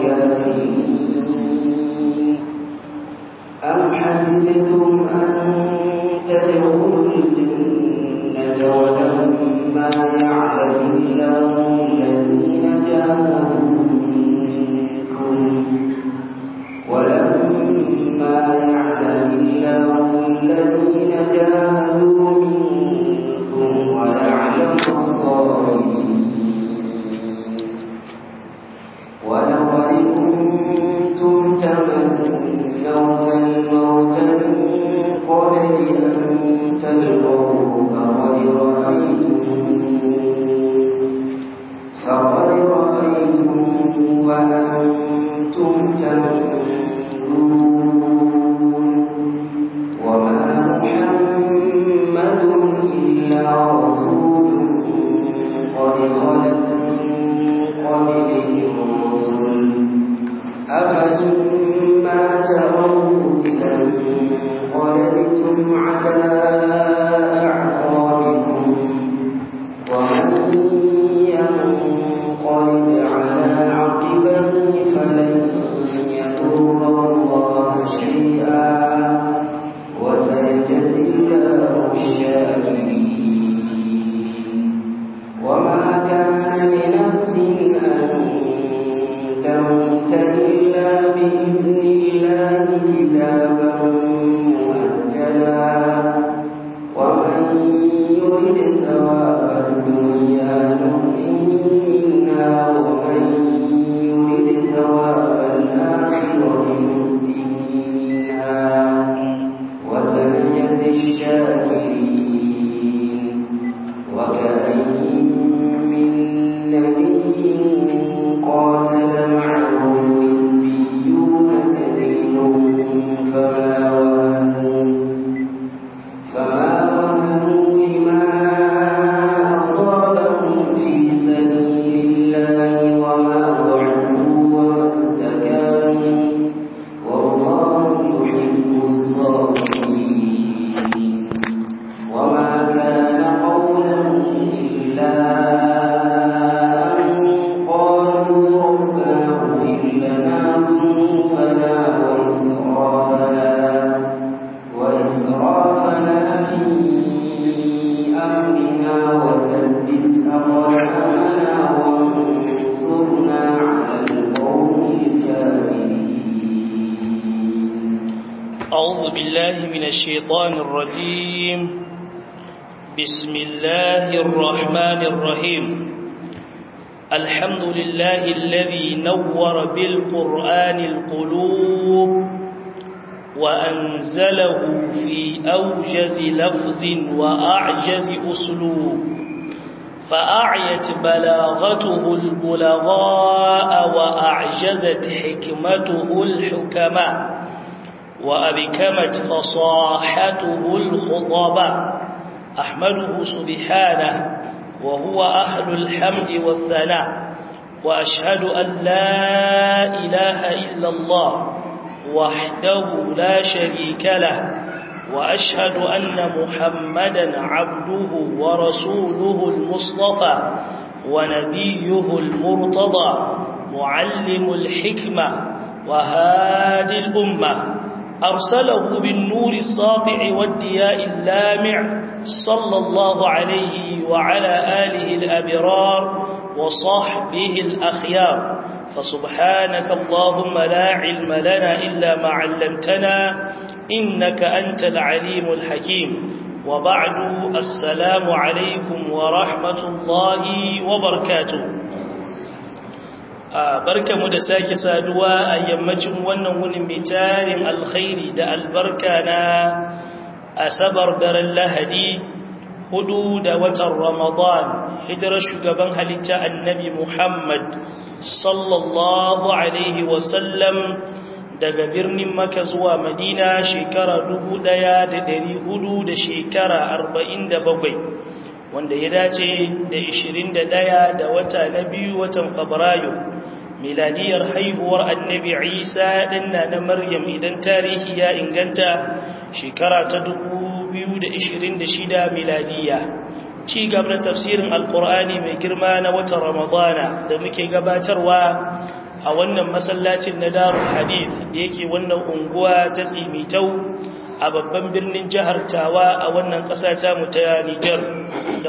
الكافرين أم حسبتم أن تدخلوا الجنة ولما يعلم الله الذين جاهدوا منكم ولما يعلم الله الذين جاهدوا منكم ويعلم الصابرين ولقد كنتم تمنون الموت من قبل أن تلقوه فقد رأيتموه وأنتم تنظرون وما محمد إلا رسول قد خلت من قبله الرسل أفإن مات أو قتل انقلبتم على أعقابكم ومن ينقلب على عقبيه فلن يضر الله شيئا وسيجزي الله الشاكرين وما كان لنفس أن تموت إلا بإذن الله كتابا مؤجلا ومن يرد ثواب الدنيا نؤته منها ومن يرد ثواب الآخرة نؤته منها وسنجزي الشاكرين وكأين من نبي قاتل معه ربيون كثير فما وهنوا لما أصابهم في سبيل الله وما ضعفوا وما استكانوا والله يحب الصابرين وما كان قولهم إلا أن قالوا ربنا اغفر لنا ذنوبنا وإسرافنا في أمرنا وثبت أقدامنا وانصرنا على القوم الكافرين. أعوذ بالله من الشيطان الرجيم. بسم الله الرحمن الرحيم. الحمد لله الذي نور بالقرآن القلوب وأنزله في أوجز لفظ وأعجز أسلوب فأعيت بلاغته البلغاء وأعجزت حكمته الحكماء وأبكمت فصاحته الخطباء أحمده سبحانه وهو أهل الحمد والثناء وأشهد أن لا إله إلا الله وحده لا شريك له وأشهد أن محمدا عبده ورسوله المصطفى ونبيه المرتضى معلم الحكمة وهادي الأمة أرسله بالنور الساطع والدياء اللامع صلى الله عليه وعلى آله الأبرار وصحبه الأخيار فسبحانك اللهم لا علم لنا إلا ما علمتنا إنك أنت العليم الحكيم وبعد السلام عليكم ورحمة الله وبركاته barkamu da sake saduwa a yammacin wannan wunin mai tarin alkhairi da albarka na asabar daren lahadi 4 da watan ramadan hijirar shugaban halitta annabi muhammad sallallahu alaihi wasallam daga birnin Makka zuwa Madina shekara 1400 da shekara 47 wanda ya dace da 21 da wata na biyu watan Fabrairu miladiyar haihuwar Annabi Isa danna na Maryam idan tarihi ya inganta shekara ta 2026 miladiya ci gaba da tafsirin alkur'ani mai girma na watan Ramadana da muke gabatarwa a wannan masallacin na Darul Hadith da yake wannan unguwa ta Tsimitau a babban birnin jihar Tawa a wannan ƙasa ta mu ta Niger, da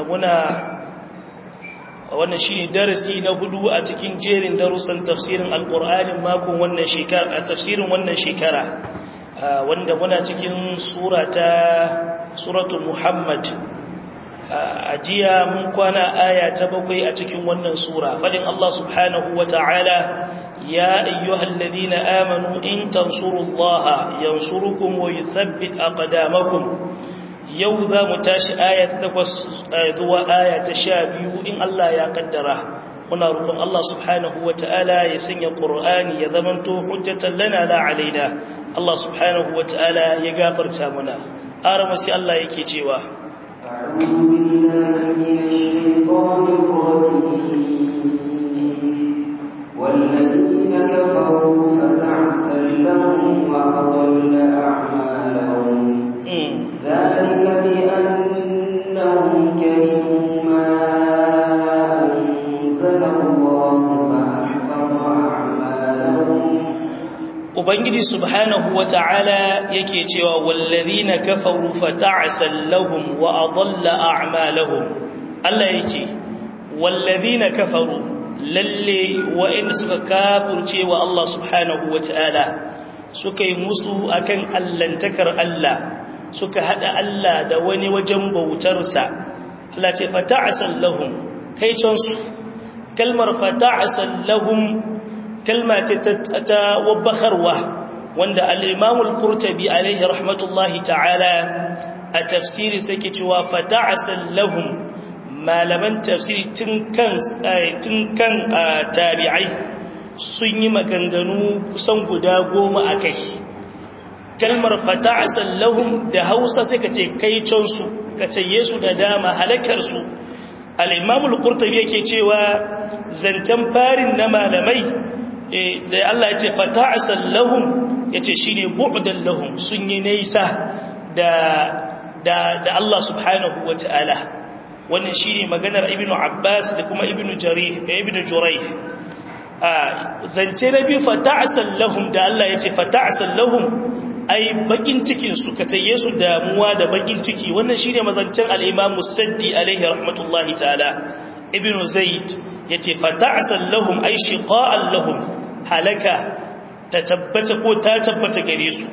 wannan shine darasi na 4 a cikin jerin darussan tafsirin Alƙur'anin makon wannan shekara, tafsirin wannan shekara, wanda muna cikin suratul Muhammad. A jiya mun kwana aya ta 7 a cikin wannan sura, fadin Allah subhanahu wata'ala: ya ayyuhalladhina amanu in tansurullaha yansurukum wa yuthabbit aqdamakum. yau za mu tashi aya ta 8 zuwa aya ta 12 in Allah ya kaddara. Muna roƙon Allah subhanahu wata'ala ya sanya Qur'ani ya zamanto hujjatan lana la alaina. Allah subhanahu wata'ala ya gafarta muna. Arama sai Allah yake cewa: أعوذ بالله من الشيطان الرجيم والذين كفروا فتعسا لهم وأضل أعمالهم ذلك بأنهم كرهوا ما أنزل الله فأحبط أعمالهم. Ubangiji subhanahu wata'ala yake cewa wallazina kafaru fata'sal lahum wa adalla a'malahum. Allah yace wallazina kafaru, lalle wa'in suka kafirce wa Allah subhanahu wata'ala, suka yi musu akan allantakar Allah, suka hada Allah da wani wajen bautarsa. Allah ce fata'sal lahum, kai cansu. Kalmar fata'sal lahum kalma ce ta wabbakarwa, wanda al-Imam al-Qurtubi alaihi rahmatullahi ta'ala a tafsiri sake cewa fata'asal lahum. Malaman tafsiri tun kan tabi'ai sun yi maganganu kusan guda 10 akai. Kalmar fata'asal lahum da Hausa sai kace kaitonsu, kace Yesu da dama halakarsu. Al-Imam al-Qurtubi yake cewa zantan farin na malamai da Allah ya ce fata'asal lahum, yace shine bu'dan lahum, sun yi nisa da Allah subhanahu wata'ala. Wannan shine maganar Ibn Abbas da kuma Ibn Jurayh. Zance na biyu fata'asal lahum da Allah ya ce fata'asal lahum, ai bakin cikin su ka taye su damuwa da bakin ciki. Wannan shine mazancin al-Imam Musaddi alaihi rahmatullahi ta'ala. Ibn Zayd yace fata'asal lahum ay shiqa'an lahum, halaka ta tabbata ko ta tabbata gare su.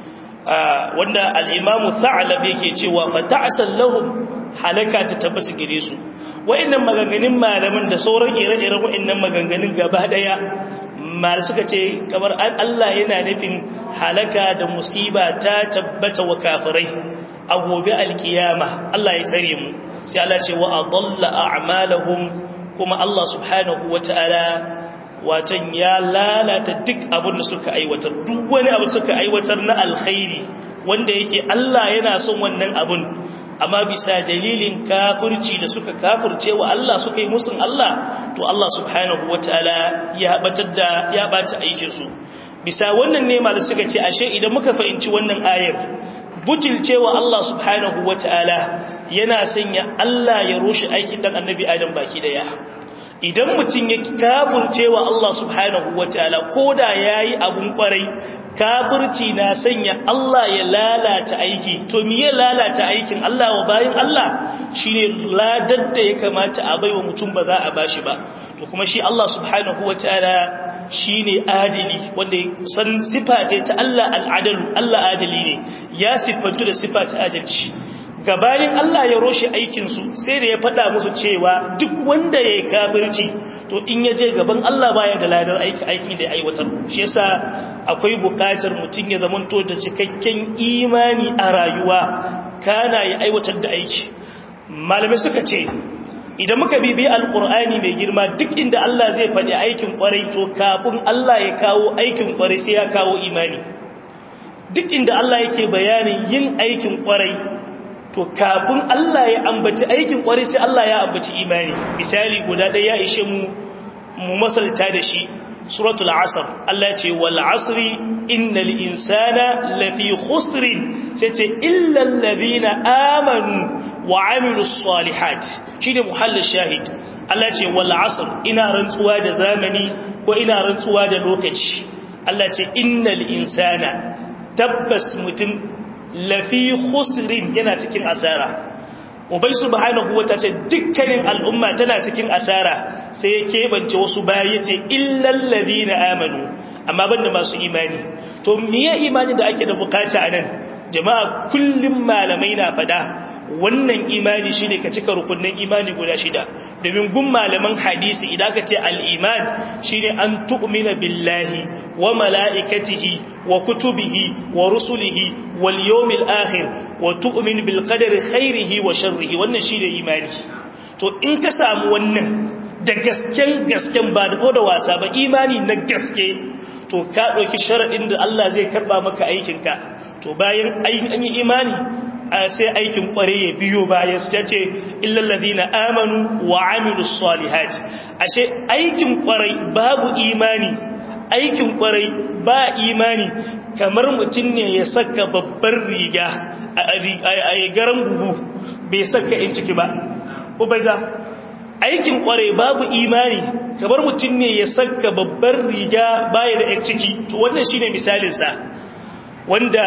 Wanda al-Imam Tha'lab yake cewa fata'asal lahum, halaka ta tabbata gare su. Wa'annan maganganun malaman da sauran ire-iren wa'annan maganganun gaba daya mal suka ce kamar Allah yana nufin halaka da musiba ta tabbata wa kafirai a gobe alkiyama. Allah ya tsare mu. Sai Allah ce wa adalla a'malahum, kuma Allah subhanahu wata'ala watan ya lalata duk abin da suka aiwatar. Duk wani abu suka aiwatar na alkhairi wanda yake Allah yana son wannan abun, amma bisa dalilin kafirci da suka kafirce wa Allah, suka yi musun Allah, to Allah subhanahu wataala ya bata aikin su. Bisa wannan ne da suka ce ashe idan muka fahimci wannan ayar, bujilcewa Allah subhanahu wataala yana sanya Allah ya rushe aikin dan annabi Adam baki daya. Idan mutum ya kafircewa Allah subhanahu wataala koda yayi abun kwarai, kafirci na sanya Allah ya lalata aiki. To me ya lalata aikin Allah wa bayin Allah? Shine ladar da ya kamata a baiwa mutum ba za a bashi ba. To kuma shi Allah subhanahu wataala shine adili, wanda san sifa ce ta Allah al-adalu. Allah adili ne, ya sifantu da sifa ta adalci. Gabanin Allah ya roshe aikinsu sai da ya faɗa musu cewa duk wanda ya yi kafirci to in ya je gaban Allah baya da ladar aiki da ya aiwatar. Shi yasa akwai buƙatar mutum ya zamanto da cikakken imani a rayuwa kana ya aiwatar da aiki. Malamai suka ce idan muka bibi alƙur'ani mai girma, duk inda Allah zai faɗi aikin ƙwarai to kafin Allah ya kawo aikin ƙwarai sai ya kawo imani. Duk inda Allah yake bayanin yin aikin ƙwarai to kafin Allah ya ambaci aikin kwari sai Allah ya ambaci imani. Misali guda ɗaya ya ishe mu masalta da shi, suratul asr. Allah ce wal asri innal insana lafi khusrin, sai ce illa alladhina amanu wa amilus salihat. Shine muhallin shahid. Allah ce wal asr, ina rantsuwa da zamani ko ina rantsuwa da lokaci Allah ce innal insana tabbas mutum lafi khusrin yana cikin asara ubai subhanahu wata ce dukkanin al'umma tana cikin asara sai ya kebance wasu bayi yace illal ladina amanu amma banda masu imani to miye imani da ake da bukata anan jama'a kullum malamai na fada wannan imani shine ka cika rukunin imani guda 6 domin gun malaman hadisi idan ka ce al-iman shine an tu'mina billahi wa malaikatihi wa kutubihi wa rusulihi wal yawmil akhir wa tu'min bil qadari khairihi wa sharrihi wannan shine imani to in ka samu wannan da gasken ba da wasa ba imani na gaske to ka ɗauki sharaɗin da Allah zai karɓa maka aikinka to bayan an yi imani sai aikin ƙware ya biyo bayan sai ce illallazi na amanu wa amilus salihati ashe aikin ƙwarai babu imani aikin ƙwarai ba imani kamar mutum ne ya saka babbar riga a garan gugu bai saka in ciki ba ubaida aikin ƙwarai babu imani kamar mutum ne ya saka babbar riga baya da yan ciki to wannan shine misalinsa wanda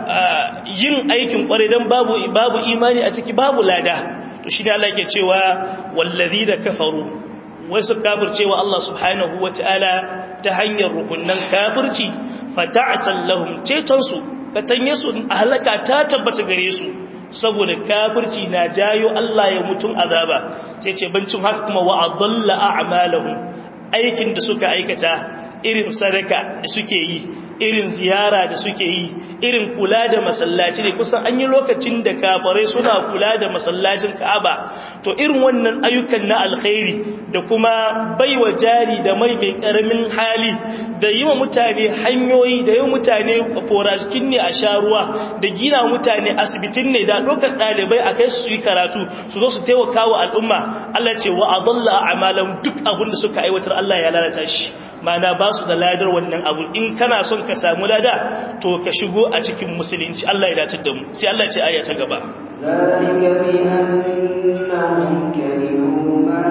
yin aikin ƙwarai don babu imani a ciki babu lada to shine Allah yake cewa wallazina kafaru wasu kafircewa Allah subhanahu wataala ta hanyar rukunnan kafirci fata'sal lahum cetonsu katanye su halaka ta tabbata gare su saboda kafirci na jayo Allah ya mutun azaba sai ce bancin haka kuma wa adalla a'malahum aikin da suka aikata irin sadaka da suke yi irin ziyara da suke yi irin kula da masallaci ne kusan an yi lokacin da kafirai suna kula da masallacin Ka'aba to irin wannan ayyukan na alkhairi da kuma baiwa jari da mai karamin hali da yi wa mutane hanyoyi da yi wa mutane forajikin ne a sharuwa da gina mutane asibitin ne da ɗaukar ɗalibai a kai su yi karatu su zo su taimaka wa al'umma Allah ce wa adalla a'malan duk abin da suka aiwatar Allah ya lalata shi mana ba su da ladar wannan abu in kana son ka samu lada to ka shigo a cikin musulunci Allah ya dace da mu sai Allah ya ce aya ta gaba zalika bi annahum karihu ma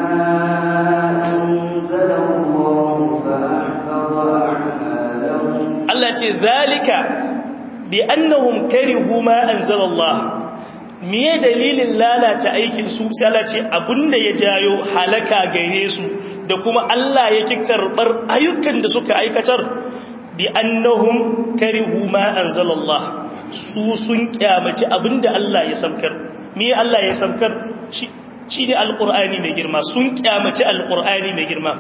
anzala Allah fa ahbata a'malahum Allah ce zalika bi annahum karihu ma anzala Allah miye dalilin lalata aikin su sai Allah ce abinda ya jayo halaka gare su da kuma Allah yake karbar ayyukan da suka aikatar bi annahum karihu ma anzalallah su sun kyamaci abinda Allah ya samkar me Allah ya samkar shi ne alqur'ani mai girma sun kyamaci alqur'ani mai girma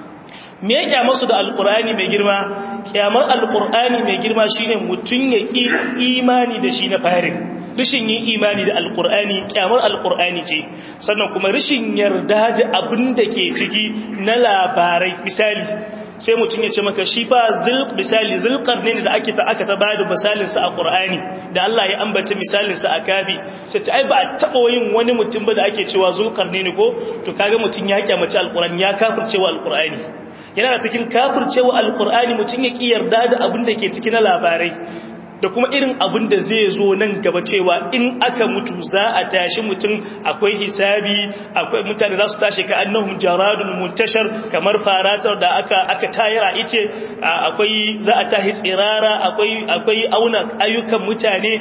me ya kyamar su da alqur'ani mai girma kyamar alqur'ani mai girma shine mutun ya ki imani da shi na farin rashin yin imani da alkur'ani kyamar alkur'ani ce sannan kuma rashin yarda da abin da ke ciki na labarai misali sai mutum ya ce maka shi fa misali zulqarnain da aka ta bada misalin sa a qur'ani da Allah ya ambata misalin sa a kafi sai ta ai ba a taba yin wani mutum ba da ake cewa zulqarnain ko to kaga mutum ya kyamace alkur'ani ya kafircewa alkur'ani yana da cikin kafircewa alkur'ani mutum ya ki yarda da abin da ke ciki na labarai da kuma irin abin da zai zo nan gaba cewa in aka mutu za a tashi mutum akwai hisabi akwai mutane za su tashi ka annahum jaradun muntashar kamar faratar da aka tayar a ice akwai za a tashi tsirara akwai auna ayyukan mutane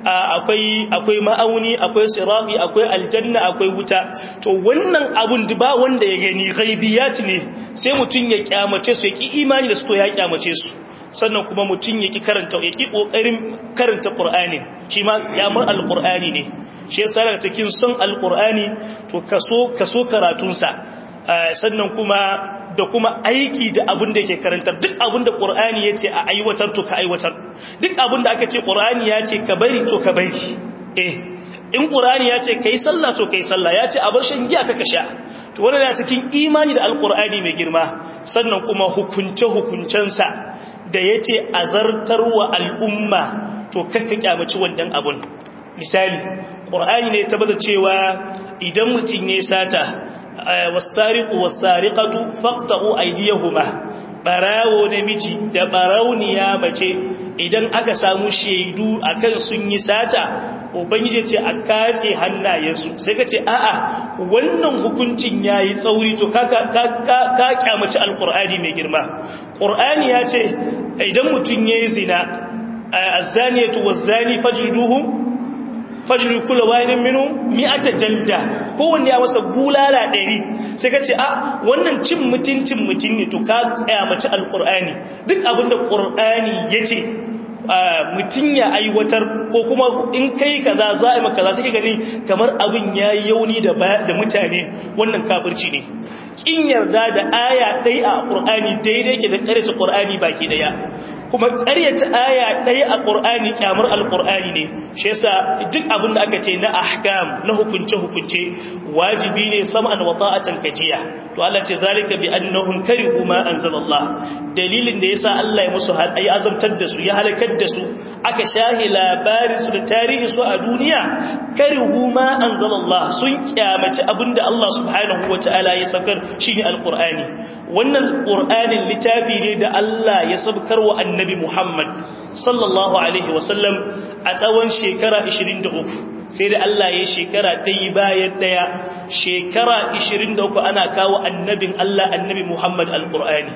akwai ma'auni akwai sirati akwai aljanna akwai wuta to wannan abun da ba wanda ya gani ghaibiyat ne sai mutum ya kyamace su ya ki imani da su to ya kyamace su sannan kuma mutum ya ki karanta ya ki kokarin karanta Qur'ani shi ma yamar alqur'ani ne shi yasa daga cikin son alqur'ani to kaso karatun sa sannan kuma da kuma aiki da abin da yake karantar duk abin da Qur'ani yace a aiwatar to ka aiwatar duk abin da aka ce Qur'ani yace ka bari to ka bari in Qur'ani yace kai sallah to kai sallah yace a bar shan giya ka sha to wannan yana cikin imani da alqur'ani mai girma sannan kuma hukuncensa da ya ce azartarwa al'umma to kakka kyamaci wannan abun misali ƙur'ani ne ta bada cewa idan mutum ne sata wasariqu wasariqatu faqta'u aydiyahuma barawo namiji da barauniya mace idan aka samu shaidu akan sun yi sata ubangiji ce a kace hannayensu sai ka ce a'a wannan hukuncin yayi tsauri to ka kyamaci alqur'ani mai girma. Qur'ani ya ce idan mutun yayi zina az-zaniyatu waz-zani fajru kullu wahidin minhum mi'ata jalda, kowanne ya masa bulala 100 sai ka ce a wannan cin mutuncin mutun ne to ka kyamaci alqur'ani. Duk abinda qur'ani yace mutum ya aiwatar ko kuma in kai kaza za a yi maka za su gani kamar abin ya yi yauni da mutane, wannan kafirci ne. Kin yarda da aya ɗaya a ƙur'ani daidai ke da ƙaryata ƙur'ani baki ɗaya, kuma ƙaryata aya ɗaya a ƙur'ani ƙyamar alƙur'ani ne. Shi yasa duk abin da aka ce na ahkam na hukunce-hukunce wajibi ne sam'an wa ta'atan kajiya. To Allah ce zalika bi annahum karihu ma anzalallah, dalilin da yasa Allah ya musu ai azabtar da su ya halakar da su aka shahi labarin su da tarihi su a duniya, karihu ma anzalallah, sun kyamaci abinda Allah subhanahu wataala ya saukar shine alqur'ani. Wannan qur'anin littafi ne da Allah ya sabkar wa annabi Muhammad sallallahu alaihi wasallam a tsawon shekara 23, sai da Allah ya shekara ɗaya bayan ɗaya, shekara 23 ana kawo annabin Allah annabi Muhammad alqur'ani.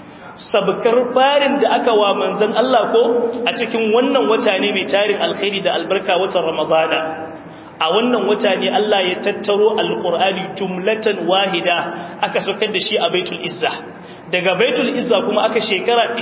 Sabkar farin da aka wa manzon Allah ko a cikin wannan wata ne mai tarin alkhairi da albarka, watan Ramadana. A wannan wata ne Allah ya tattaro alqur'ani jumlatan wahida aka saukar da shi a Baitul Izza. Daga Baitul Izza kuma aka shekara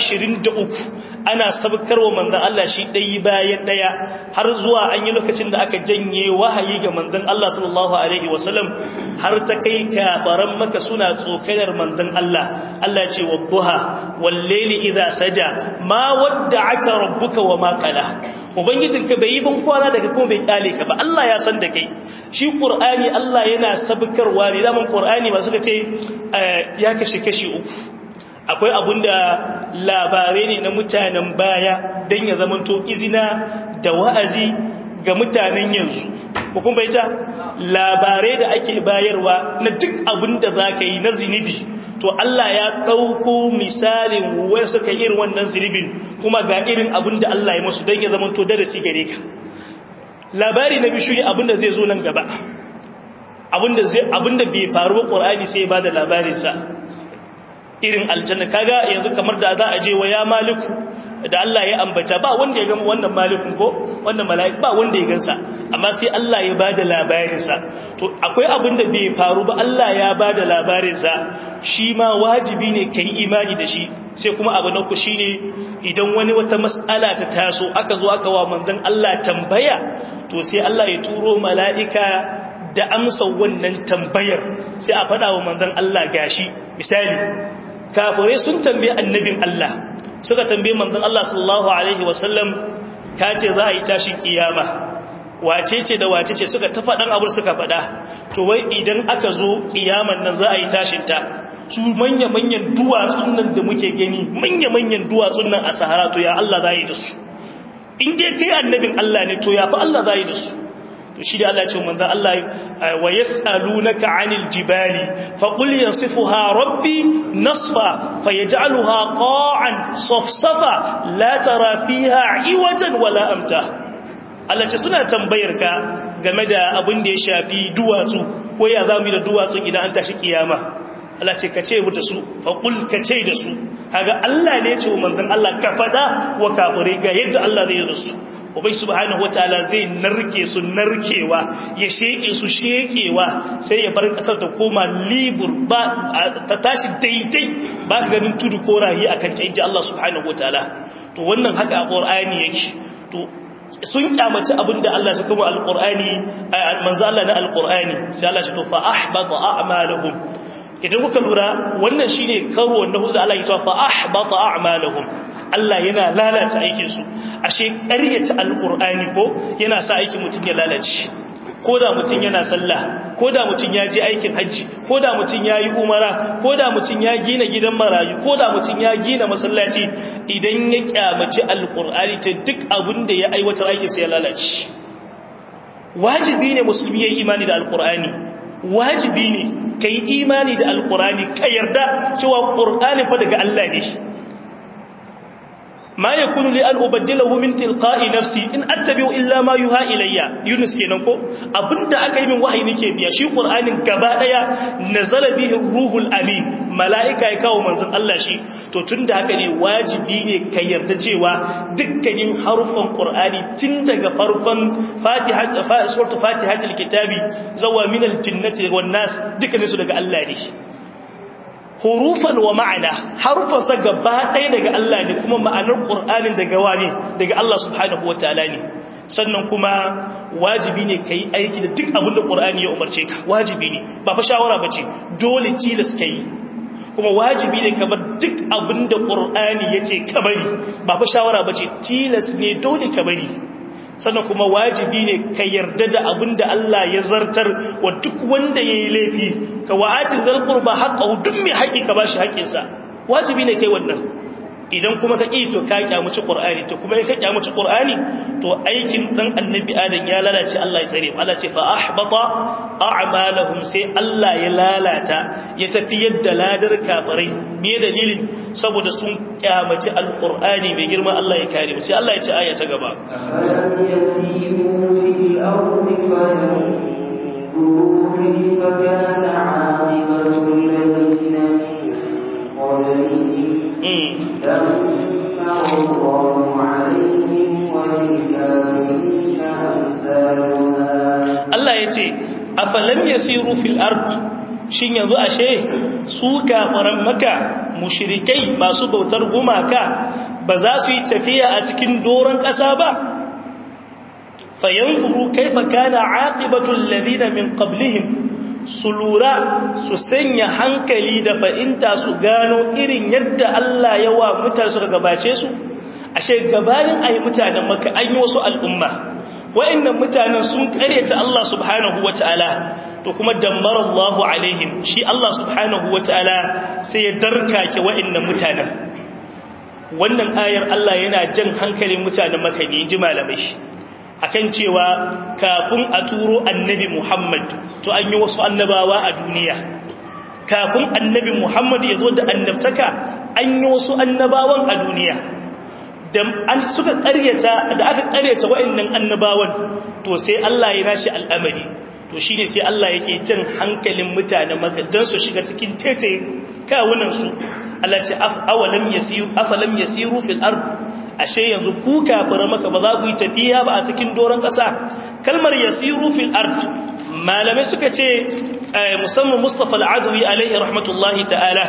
23 ana sabkarwa manzon Allah shi ɗaya bayan ɗaya, har zuwa an yi lokacin da aka janye wahayi ga manzon Allah sallallahu alaihi wasallam, har ta kai kafaran maka suna tsokanar manzon Allah. Allah ce wadduha wal layli idha saja ma wadda'aka rabbuka wa ma qala, ubangijinka bai yi ban kwana daga kuma bai kyale ka ba. Allah ya san da kai. Shi Qur'ani Allah yana sabkarwa ne, da Qur'ani ba suka ce ya kashi uku. Akwai abunda labarai ne na mutanen baya don ya zamanto izina da wa'azi ga mutanen yanzu. Hukun bai ta labarai da ake bayarwa na duk abunda za ka yi na zinibi, to Allah ya ɗauko misalin wai suka irin wannan zinibin kuma ga irin abunda Allah ya masu don ya zamanto darasi gare ka. Labari na biyu ne abunda zai zo nan gaba, abunda bai faru ba Qur'ani sai ya bada labarinsa. Irin aljanna, kaga yanzu kamar da za a je wa ya maliku da Allah ya ambata, ba wanda ya gama wannan malikun ko wannan mala'ik, ba wanda ya gansa, amma sai Allah ya bada labarinsa. To akwai abin da bai faru ba Allah ya bada labarinsa, shi ma wajibi ne kai imani da shi. Sai kuma abu na ku shine idan wani wata mas'ala ta taso aka zo aka wa manzon Allah tambaya, to sai Allah ya turo mala'ika da amsa wannan tambayar, sai a faɗa wa manzon Allah gashi. Misali, kafirai sun tambaye annabin Allah, suka tambaye manzon Allah sallallahu alaihi wasallam, kace za a yi tashin kiyama, wace ce da wace ce, suka ta faɗan abin suka faɗa. To wai idan aka zo kiyaman nan za a yi tashin ta, su manya-manyan duwatsun nan da muke gani, manya-manyan duwatsun nan a Sahara, to ya Allah za yi da su? In dai kai annabin Allah ne, to ya fa Allah za yi da su? shi da Allah ya ce manzo Allah wa yasalunaka 'anil jibali faqul yansifuha rabbi nasfa fayaj'aluha qa'an safsafa la tara fiha 'iwajan wala amta. Allah ce suna tambayar ka game da abin da ya shafi duwatsu, ko ya zamu da duwatsun idan an tashi kiyama. Allah ce ka ce mu da su, faqul ka ce da su. Kaga Allah ne ya ce manzon Allah ka fada wa kafirai ga yadda Allah zai yi da su. Ubai subhanahu wataala zai narke su narkewa, ya sheke su shekewa, sai ya bar kasar ta koma libur, ba ta tashi daidai, ba ka ganin tudu ko rahi akan ta, inji Allah subhanahu wataala. To wannan haka a Qur'ani yake. To sun kyamaci abinda Allah ya kuma alqur'ani, manzo Allah na alqur'ani, sai Allah ya to fa ahbata a'malahum. Idan kuka lura wannan shine karo na hudu da Allah ya ce fa ahbata a'malahum, Allah yana lalata aikinsu. Ashe ƙaryata alƙur'ani ko yana sa aikin mutum ya lalace. Ko da mutum yana sallah, ko da mutum ya je aikin hajji, ko da mutum ya yi umara, ko da mutum ya gina gidan marayu, ko da mutum ya gina masallaci, idan ya kyamaci alƙur'ani ta duk abin da ya aiwatar aikinsa ya lalace. Wajibi ne musulmi ya yi imani da alƙur'ani, wajibi ne ka yi imani da alƙur'ani, ka yarda cewa ƙur'ani fa daga Allah ne. ma yakunu li an ubaddilahu min tilqa'i nafsi in attabi'u illa ma yuha ilayya Yunus kenan ko abinda aka yi min wahayi nake biya shi Qur'anin gaba daya nazala bihi ruhul amin mala'ika ya kawo manzon Allah shi to tunda haka ne wajibi ne ka yarda cewa dukkanin harufan Qur'ani tun daga farkon suratul Fatihatul kitabi zawa min al-jinnati wan nas dukkanin su daga Allah ne hurufan wa ma'ana harufan sa gaba ɗaya daga Allah ne kuma ma'anar Qur'anin daga wane daga Allah subhanahu wataala ne sannan kuma wajibi ne kai aiki da duk abin da Qur'ani ya umarce ka wajibi ne ba fa shawara bace dole tilas kai kuma wajibi ne ka bar duk abin da Qur'ani yace ka bari ba fa shawara bace tilas ne dole ka bari sannan kuma wajibi ne ka yarda da abin da Allah ya zartar wa duk wanda yayi laifi ka wa'ati zal qurba haqqahu duk mai haƙi ka bashi haƙinsa wajibi ne kai wannan idan kuma ka ƙi to ka kyamuci Qur'ani to kuma ka kyamuci Qur'ani to aikin dan annabi Adam ya lalace Allah ya tsare Allah ce fa ahbata a'malahum sai Allah ya lalata ya tafi yadda ladar kafirai me dalilin saboda sun kyamaci alqur'ani mai girma Allah ya kare mu sai Allah ya ce aya ta gaba Allah ya ce afalam yasiru fil ard shin yanzu ashe su kafaran maka mushrikai masu bautar gumaka ba za su yi tafiya a cikin doron ƙasa ba fayanzuru kaifa kana aqibatu alladhina min qablihim su lura su sanya hankali da fa'inta su gano irin yadda Allah ya wa mutane suka gabace su ashe gabanin ayi mutanen maka an yi wasu al'umma wa'annan mutanen sun karyata Allah subhanahu wata'ala to kuma dammara Allahu alaihim shi Allah subhanahu wata'ala sai ya darkake wa'annan mutanen wannan ayar Allah yana jan hankalin mutanen maka ne ji malamai akan cewa kafin a turo annabi Muhammad to an yi wasu annabawa a duniya kafin annabi Muhammad ya zo da annabtaka an yi wasu annabawan a duniya da an suka ƙaryata da aka ƙaryata wa'annan annabawan to sai Allah ya nashi al'amari to shine sai Allah yake jan hankalin mutanen Makka dan su shiga cikin tete kawunan su Allah ce afalam yasiru fil ard ashe yanzu ku kafira maka ba za ku yi tafiya ba a cikin doron ƙasa kalmar yasiru fil ard malamai suka ce musamman Mustafa al-Adawi alaihi rahmatullahi ta'ala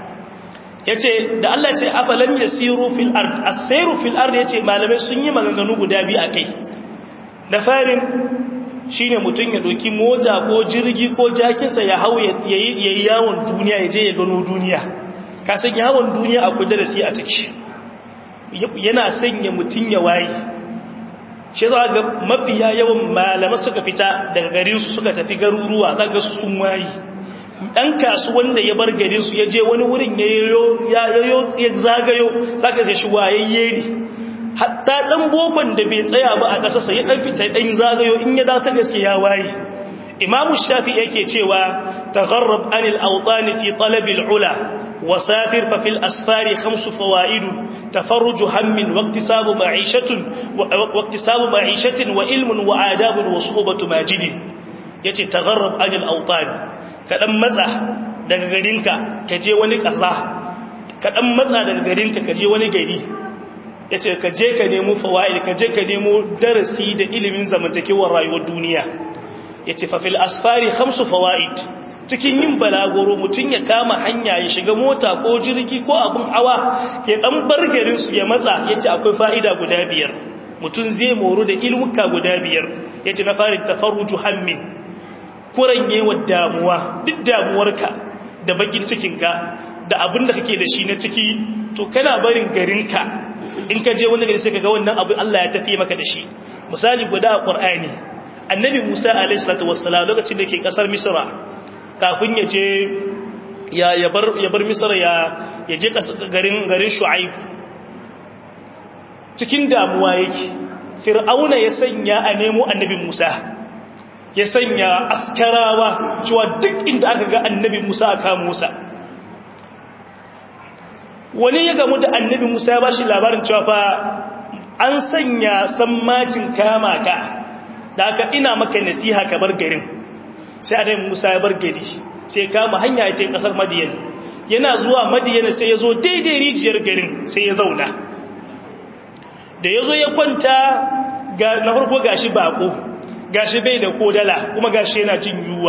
yace da Allah ce afalam yasiru fil ard as-sayru fil ard yace malamai sun yi maganganu guda biyu akai da farin shine mutun ya doki mota ko jirgi ko jakinsa ya hawo yayi yawon duniya yaje ya gano duniya ka san yawon duniya akwai darasi a ciki yana sanya mutun ya wayi shi za ga mafiya yawan malamai suka fita daga garin su suka tafi garuruwa zaka su sun wayi dan kasuwan da ya bar garin su ya je wani wurin ya zagayo saka sai shi wayayye ne hatta dan bokon da bai tsaya ba a kasa sai dan fita dan zagayo in ya dace gaske ya waye imamu shafi yake cewa tagharrab anil awtan fi talab al ula wasafir fa fil asfari khams fawaid tafarruj hammin waqtisabu ma'ishatin wa ilmun wa adabun wa suhbatu majidin yace tagharrab anil awtan kaɗan matsa daga garinka ka je wani ƙasa kaɗan matsa daga garinka ka je wani gari ya ce ka je ka nemo fawa'il ka je ka nemo darasi da ilimin zamantakewar rayuwar duniya ya ce fafil asfari hamsu fawa'id cikin yin balagoro mutum ya kama hanya ya shiga mota ko jirgi ko abin hawa ya ɗan bar garinsu ya matsa ya ce akwai fa'ida guda 5 mutum zai moru da ilmuka guda 5 ya ce na fari tafarruju hammin kuranye wa damuwa duk damuwarka da bakin cikinka da abin da kake da shi na ciki to kana barin garinka in ka je wani gari sai ka ga wannan abu Allah ya tafi maka da shi misali guda a Qur'ani annabi Musa alayhi salatu wassalam lokacin da yake kasar Misra kafin ya je ya bar Misra ya je garin Shu'aib cikin damuwa yake Fir'auna ya sanya a nemo annabi Musa ya sanya askarawa cewa duk inda aka ga annabi Musa aka Musa wani ya gamu da annabi Musa ya bashi labarin cewa fa an sanya sammacin kama ka da aka ina maka nasiha ka bar garin. Sai annabi Musa ya bar gari sai kama hanya ya tafi kasar Madiyan. Yana zuwa Madiyan sai ya zo daidai rijiyar garin sai ya zauna. Da ya zo ya kwanta na farko gashi bako, gashi bai da kodala, kuma gashi yana jin yuwa,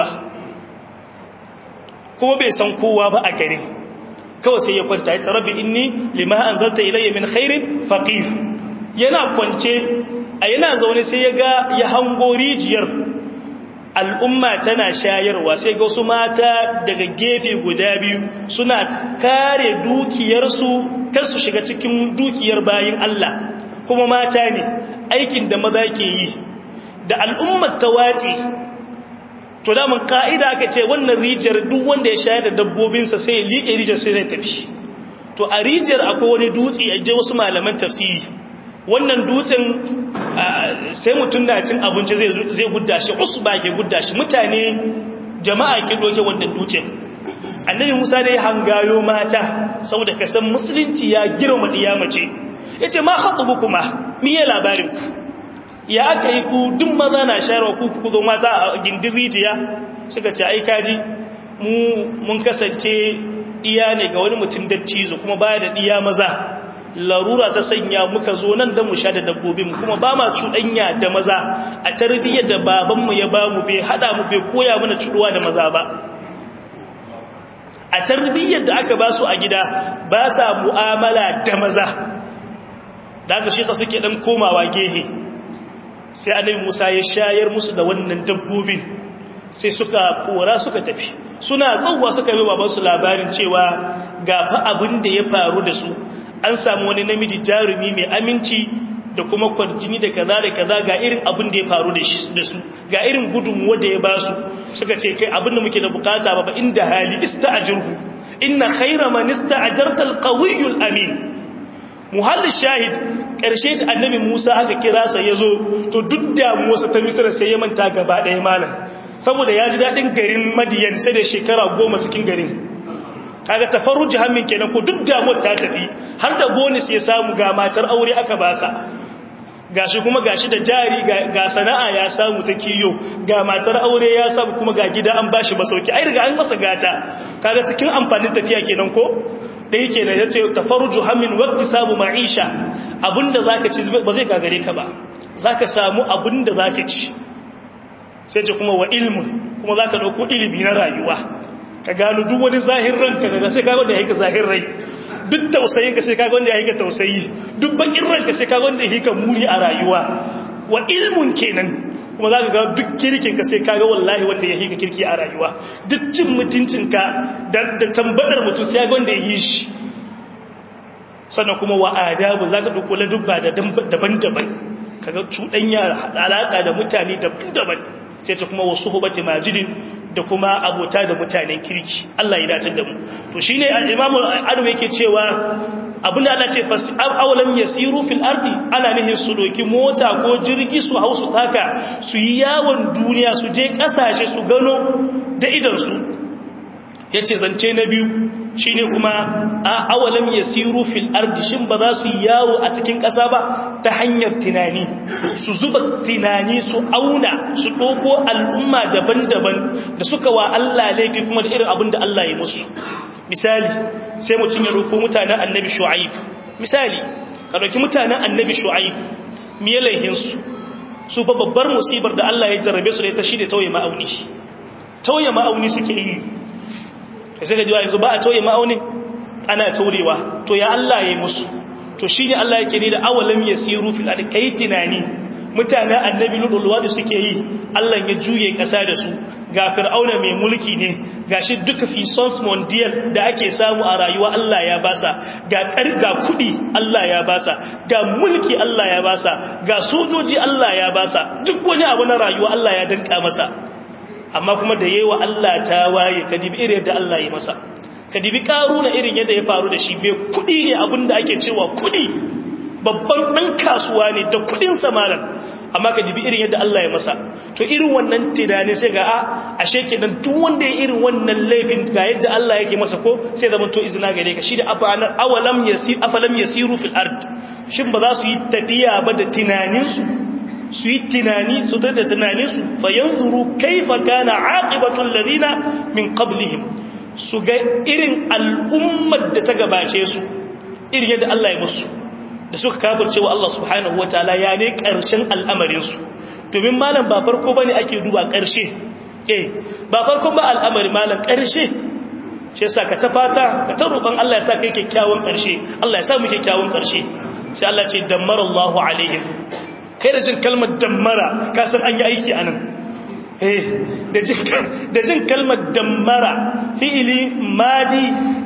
kuma bai san kowa ba a garin. Kawai sai ya kwanta ya ce rabbi inni lima anzalta ilayya min khairin faqir. Yana kwance a yana zaune sai ya ga ya hango rijiyar al'umma tana shayarwa, sai ga wasu mata daga gefe guda biyu suna kare dukiyarsu kar su shiga cikin dukiyar bayin Allah, kuma mata ne aikin da maza ke yi. Da al'ummar ta watsi, to da mun ka'ida aka ce wannan rijiyar duk wanda ya shayar da dabbobinsa sai ya liƙe rijiyar sai zai tafi. To a rijiyar akwai wani dutse a je wasu malaman tafsiri, wannan dutsen sai mutum na cin abinci zai gudda shi, usba ke gudda shi, mutane jama'a ke doke wannan dutsen. Annabi Musa dai hangayo mata saboda kasan musulunci ya girma diya mace, yace ma khatubukuma, miye labarin ku? Ya aka yi ku duk maza na shayarwa ku zo mata a gindin rijiya? Suka ce ai kaji mun kasance diya ne ga wani mutum dattizo kuma baya da diya maza, larura ta sanya muka zo nan da mu sha da dabbobin, kuma ba ma cuɗanya da maza a tarbiyyar da babanmu ya ba mu, bai hada mu, bai koya mana cuɗuwa da maza ba. A tarbiyyar da aka ba su a gida ba sa mu'amala da maza, da aka shi suke dan komawa gehe. Sai annabi Musa ya shayar musu da wannan dabbobin, sai suka kora suka tafi. Suna tsawwa suka yi babansu labarin cewa ga fa abin da ya faru da su, an samu wani namiji jarumi mai aminci da kuma kwarjini da kaza ga irin abin da ya faru da su, ga irin gudunmuwa da ya ba su. Suka ce kai abin da muke da bukata ba inda hali ista'jirhu inna khayra man ista'jarta alqawiyul amin. Muhallin shahid ƙarshe da annabi Musa aka kira sa yazo, to duk damuwarsa ta Misra sai ya manta gaba ɗaya malam, saboda ya ji daɗin garin Madiyan sai da shekara 10 cikin garin. Kaga tafarruj hammin kenan, ko duk damuwar ta tafi, har da bonus ya samu, ga matar aure aka basa, gashi kuma gashi da jari, ga sana'a ya samu ta kiyo, ga matar aure ya samu, kuma ga gida an bashi masauki, ai riga an masa gata. Kaga cikin amfanin tafiya kenan ko da yake ne yace tafarruju hammin waqti sabu ma'isha, abinda zaka ci ba zai gagare ka ba, zaka samu abinda zaka ci. Sai ce kuma wa ilmun, kuma zaka dauko ilimi na rayuwa, ka gano duk wani zahirin ranka da sai kaga wanda yake zahirin rai, duk tausayin ka sai kaga wanda yake tausayi, duk bakin ranka sai kaga wanda yake muni a rayuwa. Wa ilmun kenan, kuma zaka ga duk kirkin ka sai kaga wallahi wanda yake kirki a rayuwa, duk cin mutuncin ka da tambadar mutum sai kaga wanda yake shi. Sannan kuma wa adabu, zaka dauko ladubba da daban-daban, kaga cuɗanya alaka da mutane daban-daban. Sai ta kuma wasu hubati majidin, da kuma abota da mutanen kirki. Allah ya dace da mu. To shine al-Imam al-Adawi yake cewa abinda Allah ce fas awalam yasiru fil ardi, ana nihin su doki mota ko jirgi su hausu taka su yi yawon duniya, su je kasashe su gano da idan su. Yace zance na biyu shine kuma awalam yasiru fil ardi, shin ba za su yawo a cikin ƙasa ba ta hanyar tunani, su zuba tunani, su auna, su ɗauko al'umma daban-daban da suka wa Allah laifi kuma da irin abin da Allah ya musu. Misali, sai mutum ya roƙo mutanen annabi Shu'aib. Misali, ka ɗauki mutanen annabi Shu'aib, miye laihinsu, su fa babbar musibar da Allah ya jarrabe su da ita shi da tauye ma'auni. Tauye ma'auni suke yi. Sai ka ji wa yanzu ba a tauye ma'auni, ana taurewa. To ya Allah ya yi musu. To shi ne Allah yake ne da awalam yasiru fil ardi, kai tunani. Mutanen annabi Lut da suke yi, Allah ya juye ƙasa da su. Ga Fir'auna mai mulki ne, gashi duka fisons mondial da ake samu a rayuwa Allah ya basa, ga kudi Allah ya basa, ga mulki Allah ya basa, ga sojoji Allah ya basa, duk wani abu na rayuwa Allah ya danka masa. Amma kuma da yawa Allah ta waye, ka dibi irin yadda Allah ya masa, ka dibi Karuna irin yadda ya faru da shi. Bai kudi ne abinda ake cewa kudi, babban dan kasuwa ne da kudin samaran, amma ka dibi irin yadda Allah ya masa to irin wannan tunani sai ga ashe kenan duk wanda ya irin wannan laifin ga yadda Allah yake masa ko sai zaman to izina gare ka shi da afalam yasiru fil ard shin ba za su yi tafiya ba da tunaninsu su yi tunani su da tunaninsu fayanzuru kaifa kana aqibatul ladina min qablihim su ga irin al'ummar da ta gabace su irin yadda Allah ya musu da suka kafirce wa Allah subhanahu wataala ya ne karshen al'amarin su domin malam ba farko bane ake duba karshe ba farkon ba al'amari malam karshe shi yasa ka tafata ka ta roƙon Allah ya sa kai kyakkyawan karshe Allah ya sa mu kyakkyawan karshe sai Allah ce dammara Allahu alaihim kai da jin kalmar dammara ka san an yi aiki anan da jin kalmar dammara fi'ili madi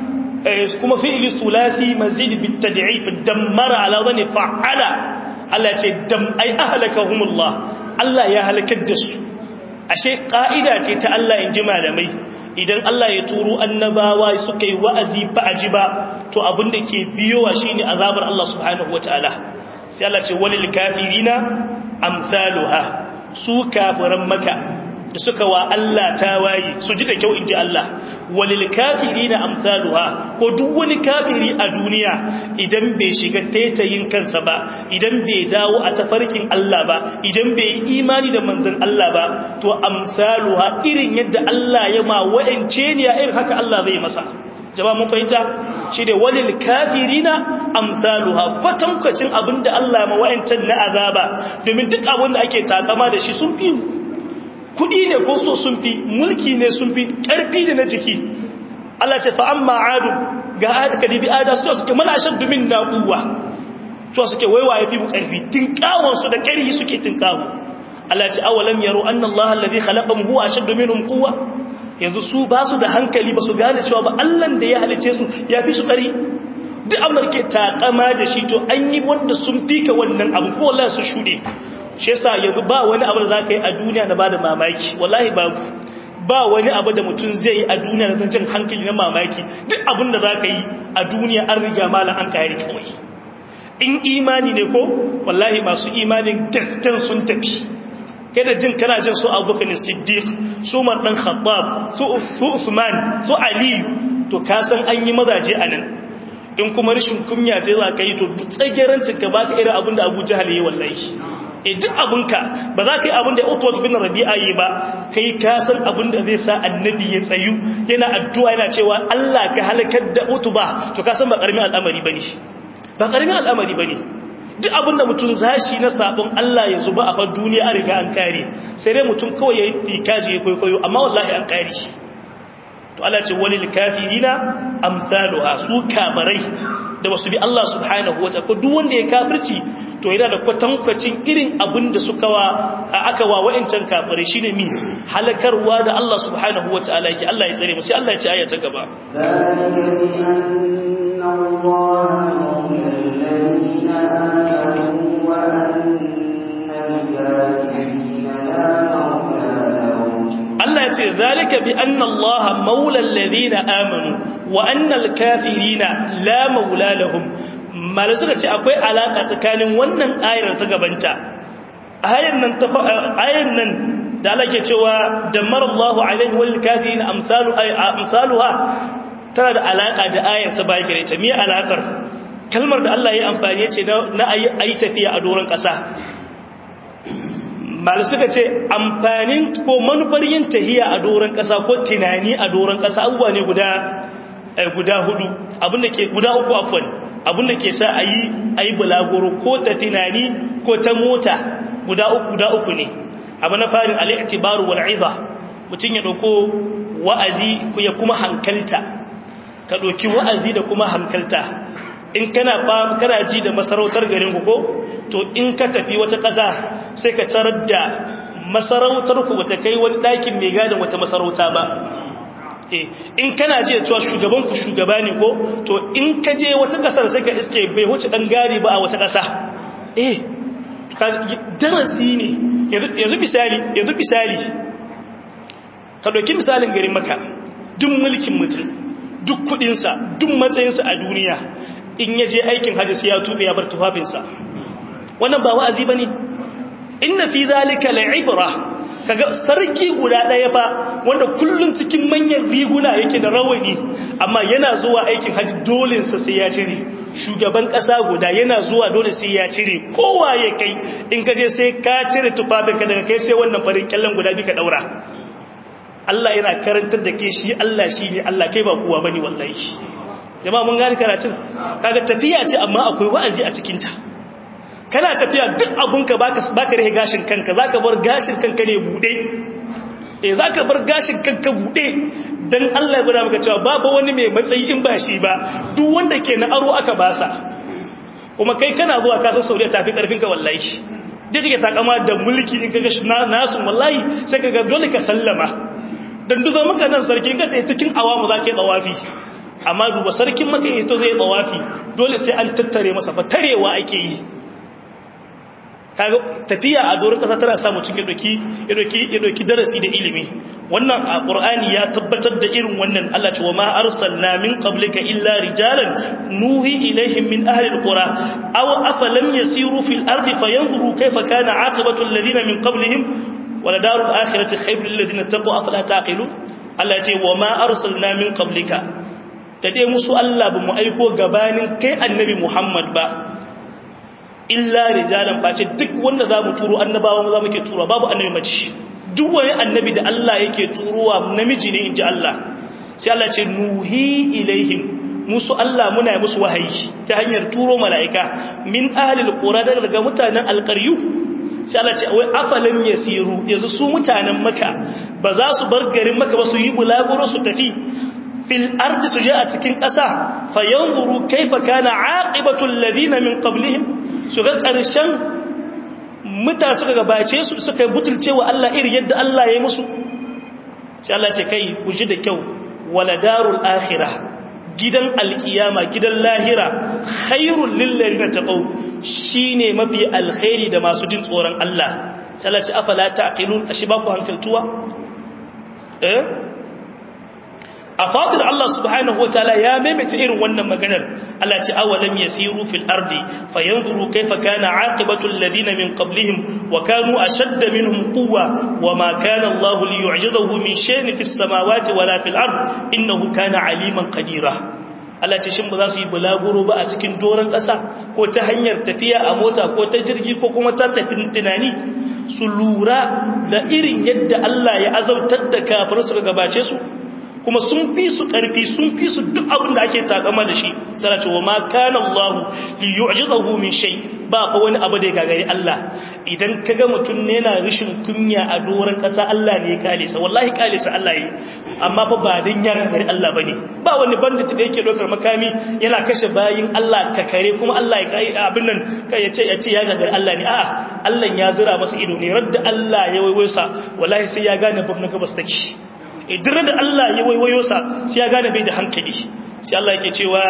kuma fi'ili sulasi mazid bit tad'if dammara ala wani fa'ala Allah ce ay ahlakahumullah Allah ya halakar da su ashe ka'ida ce ta Allah inji malamai idan Allah ya turo annabawa suka yi wa'azi ba a ji ba to abinda ke biyowa shine azabar Allah subhanahu wataala sai Allah ce walil kafirina amsaluha su kafiran maka da suka wa Allah tawayi su ji da kyau inji Allah walil kafirina amsaluha ko duk wani kafiri a duniya idan bai shiga taitayin kansa ba idan bai dawo a tafarkin Allah ba idan bai yi imani da manzon Allah ba to amsaluha irin yadda Allah ya ma wa'ance ne irin haka Allah zai masa jama'a mun fahimta shi da walil kafirina amsaluha kwatankwacin abinda Allah ma wa'ancan na azaba domin duk abin da ake takama da shi sun fi kudi ne ko so sun fi mulki ne sun fi karfi ne na jiki Allah ce fa amma adu ga kadibi ada su suke mana shaddu minna quwwa to suke waiwaye fi mu karfi tinkawon su da karhi suke tinkawo Allah ce awalam yaru anna Allah alladhi khalaqahum huwa ashaddu minhum quwwa yanzu su ba su da hankali ba su gane cewa ba Allah da ya halice su ya fi su kari duk amma ke takama da shi to an yi wanda sun fika wannan abu ko wallahi su shude shi yasa yanzu ba wani abu da zaka yi a duniya na bada mamaki wallahi ba wani abu da mutum zai yi a duniya da jin hankali na mamaki duk abin da zaka yi a duniya an riga malan an kare kawai in imani ne ko wallahi masu imanin gaskan sun tafi kai da jin kana jin su Abubakar Siddiq su Umar dan Khattab su Usman su Ali to ka san an yi mazaje anan in kuma rashin kunya ce za ka yi to duk tsagerancin ka baka irin abin da Abu Jahal yayi wallahi duk abinka ba za ka yi abin da Utbah bin Rabi'a yi ba kai ka san abin da zai sa annabi ya tsayu yana addu'a yana cewa Allah ka halakar da Utbah to ka san ba karamin al'amari bane ba karamin al'amari bane duk abin da mutum zashi na sabon Allah ya zuba a fa duniya an riga an kare sai dai mutum kawai yayi tikaji ya koyo amma wallahi an kare shi to Allah ce walil kafirina amsaluha su kabarai da basu bi Allah subhanahu wataala ko duk wanda ya kafirci to yana da kwatankwacin irin abin da suka aka wa wa'ancan kafirai shine mi halakarwa da Allah subhanahu wataala yake Allah ya tsare mu sai Allah ya ce aya ta gaba Allah ya ce zalika bi anna Allah maula alladhina amanu wa anna al-kafirina la maula lahum malai suka ce akwai alaka tsakanin wannan ayar ta gabanta ayar nan da Allah ke cewa damar Allahu alaihi wal kafirin amsaluha tana da alaka da ayar ta bayan gare ta me alakar kalmar da Allah ya amfani ce na ayi tafiya a doron kasa malai suka ce amfanin ko manufar yin tahiya a doron kasa ko tunani a doron kasa abubuwa ne guda hudu abinda ke guda uku afwan abinda ke sa a yi bulagoro ko ta tunani ko ta mota guda uku ne abu na farin al'itibaru wal'iza mutum ya ɗauko wa'azi ya kuma hankalta ka ɗauki wa'azi da kuma hankalta in kana ji da masarautar garin ko to in ka tafi wata ƙasa sai ka tarar da masarautar ku bata kai wani ɗakin mai gadon wata masarauta ba in kana je cewa shugaban ku shugaba ne ko to in ka je wata kasar sai ka iske bai wuce dan gari ba a wata kasa darasi ne yanzu misali ka dauki misalin garin Makka duk mulkin mutum duk kudin sa duk matsayin sa a duniya in yaje aikin hajji sai ya tube ya bar tufafinsa wannan ba wa'azi bane inna fi zalika la'ibra kaga sarki guda daya fa wanda kullun cikin manyan riguna yake da rawani amma yana zuwa aikin haji dole sai ya cire shugaban kasa guda yana zuwa dole sai ya cire kowa ya kai in kaje sai ka cire tufafinka daga kai sai wannan farin kyallan guda bi ka daura Allah yana karantar da ke shi Allah shi ne Allah kai ba kowa bane wallahi jama'a mun gane karatun kaga tafiya ce amma akwai wa'azi a cikin ta kana tafiya duk abunka baka rage gashin kanka zaka bar gashin kanka ne bude zaka bar gashin kanka bude dan Allah ya bada maka cewa babu wani mai matsayi in ba shi ba duk wanda ke na aro aka basa kuma kai kana zuwa kasar Saudiya tafi karfin ka wallahi duk kake takama da mulki in kaga nasu wallahi sai kaga dole ka sallama dan duzo maka nan sarkin ka tsaye cikin awamu zaka yi tsawafi amma duba sarkin maka yato zai tsawafi dole sai an tattare masa fa tarewa ake yi kaga tafiya a doron kasa tana sa mutum ya doki darasi da ilimi wannan a qur'ani ya tabbatar da irin wannan Allah ce wa ma arsalna min qablika illa rijalan nuhi ilaihim min ahli alqura aw afalam yasiru fil ardi fayanzuru kayfa kana aqibatu alladhina min qablihim wala darul akhirati khayrun lil ladina taqu afala taqilun Allah ce wa ma arsalna min qablika da dai musu Allah ba mu aiko gabanin kai annabi Muhammad ba illa rijalan face duk wanda za mu turo annabawan za mu ke turo babu annabi mace duk wani annabi da Allah yake turowa namiji ne inji Allah sai Allah ce nuhi ilaihim musu Allah muna musu wahayi ta hanyar turo mala'ika min ahlil qura daga mutanen alqaryu sai Allah ce wai afalam yasiru yanzu su mutanen Makka ba za su bar garin Makka ba su yi bulaguro su tafi fil ardi su je a cikin ƙasa fayanzuru kaifa kana aqibatu alladhina min qablihim su ga ƙarshen muta suka gabace su suka butulce wa Allah iri yadda Allah ya yi musu sai Allah ce kai ku ji da kyau wala darul akhirah gidan alkiyama gidan lahira khairul lil ladina taqaw shine mafi alkhairi da masu jin tsoron Allah sai Allah ce afala taqilun ashi ba ku hankaltuwa a fadar Allah subhanahu wa ta'ala ya maimaita irin wannan maganar Allah ce awalam yasiru fil ardi fayanzuru kayfa kana aqibatu alladhina min qablihim wa kanu ashadda minhum quwwa wama kana Allah liyu'jizahu min shay'in fis samawati wala fil ard innahu kana aliman qadira Allah ce shin ba za su yi bulaguro ba a cikin doron ƙasa ko ta hanyar tafiya a mota ko ta jirgi ko kuma ta tafi tunani su lura da irin yadda Allah ya azabtar da kafirai su gabace su kuma sun fi su ƙarfi sun fi su duk abin da ake takama da shi sai ce wa ma kana Allah li yu'jizahu min shay ba fa wani abu da ya gagare Allah idan kaga mutum ne yana rishin kunya a doran ƙasa Allah ne ya kale sa wallahi kale sa Allah yi amma fa ba dan ya gagare Allah bane ba wani bandit da yake dokar makami yana kashe bayin Allah ka kare kuma Allah ya kai abin nan kai yace ya gagare Allah ne a'a Allah ya zura masa ido ne radda Allah ya waiwaisa wallahi sai ya gane babban gabas take idan da Allah ya waiwayo sa sai ya gane bai da hankali sai Allah yake cewa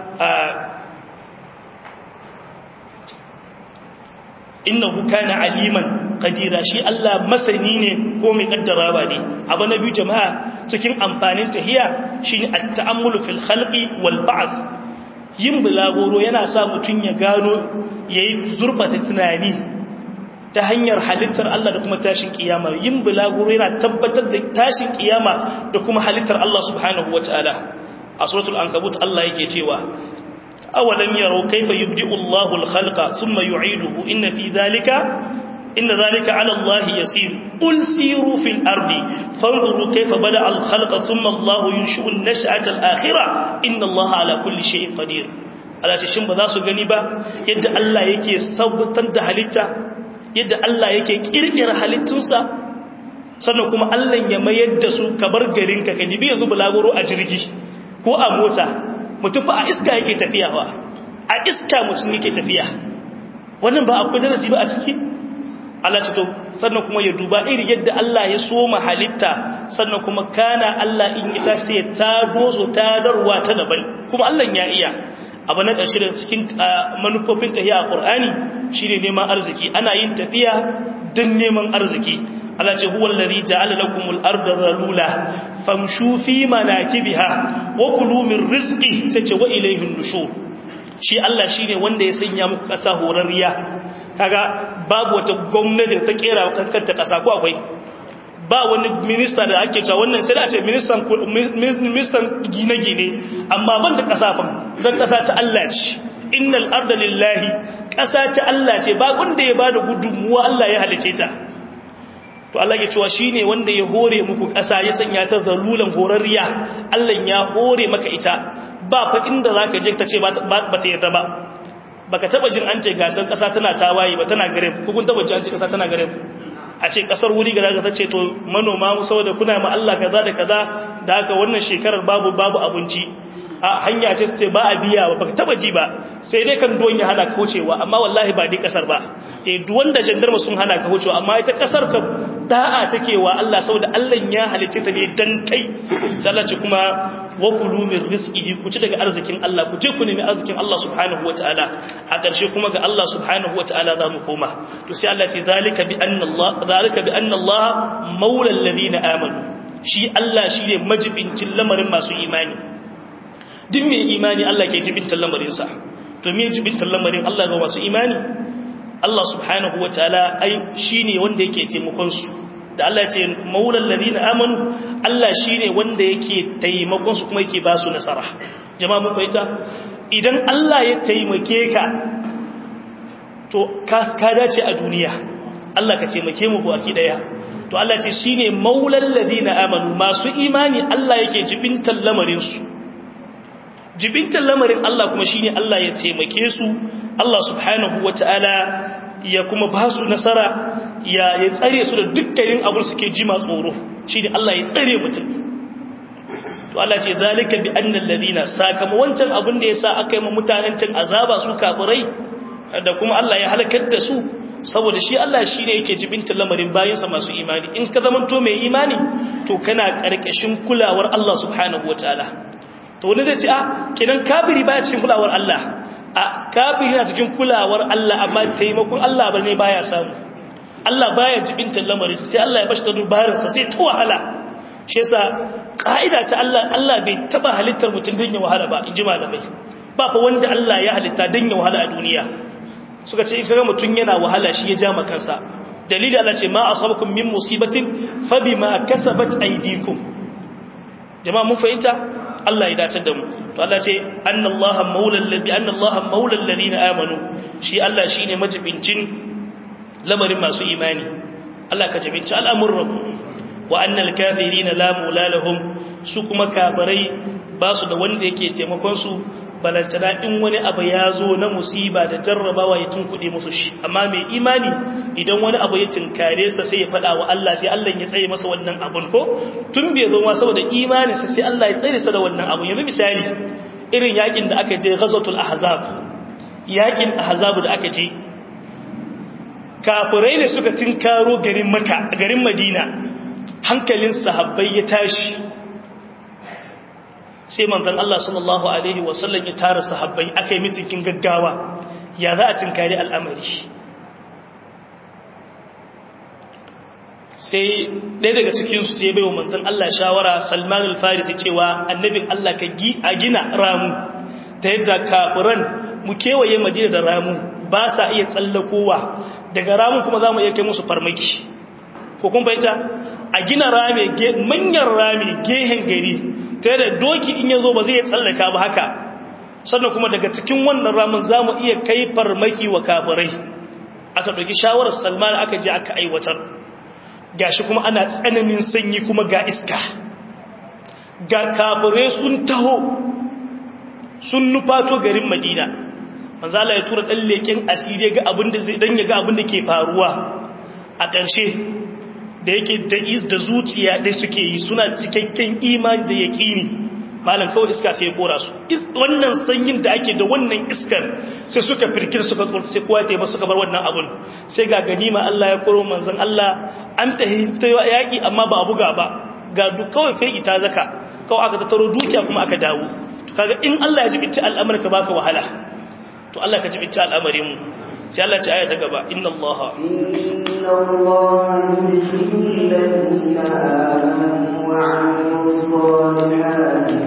innahu kana aliman qadira shi Allah masani ne ko mai kaddarawa ne abu na biyu jama'a cikin amfanin tahiya shine at-ta'ammulu fil khalqi wal ba'th yin bulagoro yana sa mutun ya gano yayi zurfata tunani ta hanyar halittar Allah da kuma tashin kiyama yin bulaguro yana tabbatar da tashin kiyama da kuma halittar Allah subhanahu wataala a suratul ankabut Allah yake cewa awalam yaro kayfa yubdi'u Allahu al-khalqa thumma yu'iduhu inna dhalika ala Allah yasir qul siru fil ardi fanzuru kayfa bada'a al-khalqa thumma Allahu yunshi'u an-nash'ata al-akhirah inna Allah ala kulli shay'in qadir Allah ce shin ba za su gani ba yadda Allah yake sabbatar da halitta yadda Allah yake kirkira halittunsa sannan kuma Allah ya mayar da su kabar garinka ka dibi yanzu bulaguro a jirgi ko a mota mutum fa a iska yake tafiya ba a iska mutum yake tafiya wannan ba akwai darasi ba a ciki Allah ce to sannan kuma ya duba iri yadda Allah ya soma halitta sannan kuma kana Allah in ya tashi ya tado su tadarwa ta daban kuma Allah ya iya abu na ƙarshe da cikin manufofin tafiya a ƙur'ani shi ne neman arziki ana yin tafiya don neman arziki Allah ce huwa allazi ja'ala lakumul arda zalula famshu fi manakibiha wa kulu min rizqi sai ce wa ilayhin nushur shi Allah shine wanda ya sanya muku ƙasa horarriya kaga babu wata gwamnati da ta kera kankanta ƙasa ko akwai ba wani minista da ake cewa wannan sai da a ce ministan gine-gine amma ban da kasafin don ƙasa ta Allah ce innal arda lillahi ƙasa ta Allah ce ba wanda ya bada gudunmuwa Allah ya halice ta to Allah ya cewa shine wanda ya hore muku ƙasa ya sanya ta zalulan horarriya Allah ya hore maka ita ba fa inda zaka je ta ce ba ta yarda ba baka taba jin an ce gasar ƙasa tana tawaye ba tana gare ku kun taba jin an ce ƙasa tana gare ku a ce kasar wuri ga ta ce to manoma mu saboda kuna ma Allah kaza da kaza da haka wannan shekarar babu abinci a hanya ce su ce ba a biya ba baka taba ji ba sai dai kan duwan ya hana ka wucewa amma wallahi ba dai kasar ba duwan da jandarma sun hana ka wucewa amma ita kasar ka da'a take wa Allah saboda Allah ya halice ta ne dan kai sallaci kuma wa kulu min rizqihi ku ci daga arzikin Allah ku je ku nemi arzikin Allah subhanahu wataala a ƙarshe kuma ga Allah subhanahu wataala za mu koma to sai Allah ce zalika bi anna Allah maula alladhina amanu shi Allah shi ne majibincin lamarin masu imani duk mai imani Allah ke jibintar lamarin sa to me jibintar lamarin Allah ga masu imani Allah subhanahu wataala ai shine wanda yake taimakon su da Allah ce maulal ladina amanu Allah shine wanda yake taimakon su kuma yake ba su nasara jama'a mun fahimta idan Allah ya taimake ka to ka dace a duniya Allah ka taimake mu baki daya to Allah ce shine maulal ladina amanu masu imani Allah yake jibintan lamarin su jibintan lamarin Allah kuma shine Allah ya taimake su Allah subhanahu wataala ya kuma ba su nasara ya tsare su da dukkanin abin suke jima tsoro shine Allah ya tsare mutum to Allah ce zalika bi annal ladina sakama wancan abin da yasa aka yi ma mutanen can azaba su kafirai da kuma Allah ya halakar da su saboda shi Allah shine yake jibinta lamarin bayinsa masu imani in ka zamanto mai imani to kana karkashin kulawar Allah subhanahu wataala to wani zai ce kenan kafiri baya cikin kulawar Allah kafiri yana cikin kulawar Allah amma taimakon Allah bane baya samu Allah baya jibinta lamarin sai Allah ya bashi da dubarinsa sai ta wahala shi yasa ka'ida ta Allah bai taba halittar mutum don ya wahala ba inji malamai ba fa wanda Allah ya halitta don ya wahala a duniya suka ce in kaga mutum yana wahala shi ya ja kansa dalili Allah ce ma asabakum min musibatin fa bima kasabat aydikum jama'a mun fahimta Allah ya dace da mu to Allah ce annallaha maulal ladina amanu shi Allah shine majibincin lamarin masu imani Allah ka jibinci al'amuran wa annal kafirina la maula lahum su kuma kafirai ba su da wanda yake taimakon su balantana in wani abu ya zo na musiba da jarrabawa ya tunkuɗe musu shi amma mai imani idan wani abu ya tinkare sa sai ya faɗa wa Allah sai Allah ya tsaye masa wannan abun ko tun bai zo ma saboda imaninsa sai Allah ya tsare sa da wannan abun yanzu misali irin yakin da aka je ghazwatul ahzab yakin ahzab da aka je kafirai ne suka tinkaro garin Makka garin Madina hankalin sahabbai ya tashi sai manzon Allah sallallahu alaihi wasallam ya tara sahabbai akai mitikin gaggawa ya za a tinkari al'amari sai ɗaya daga cikin su sai baiwa manzon Allah shawara Salman al-Farisi cewa annabin Allah ka gina ramu ta yadda kafiran mu kewaye Madina da ramu ba sa iya tsallakowa daga ramu kuma zamu iya kai musu farmaki ko kun fahimta a gina rame manyan rame gehen gari ta da doki in yazo ba zai tsallaka ba haka sannan kuma daga cikin wannan ramin zamu iya kai farmaki wa kafirai aka dauki shawarar Salman aka je aka aiwatar gashi kuma ana tsananin sanyi kuma ga iska ga kafirai sun taho sun nufato garin Madina manzo Allah ya tura dan leken asiri ga abin da zai dan ya ga abin da ke faruwa a ƙarshe da yake da zuciya da suke yi suna cikakken imani da yaƙini malam kawai iska sai ya kora su wannan sanyin da ake da wannan iskar sai suka firkir suka tsorta sai kowa ta suka bar wannan abun sai ga ganima Allah ya koro manzon Allah an ta yaƙi amma ba a buga ba ga duk kawai fai ita zaka kawai aka tattaro dukiya kuma aka dawo to kaga in Allah ya jibinci al'amarka baka wahala to Allah ka jibinci al'amarin mu sai Allah ce aya ta gaba inna Allah yudkhilul ladina amanu wa 'amilus salihati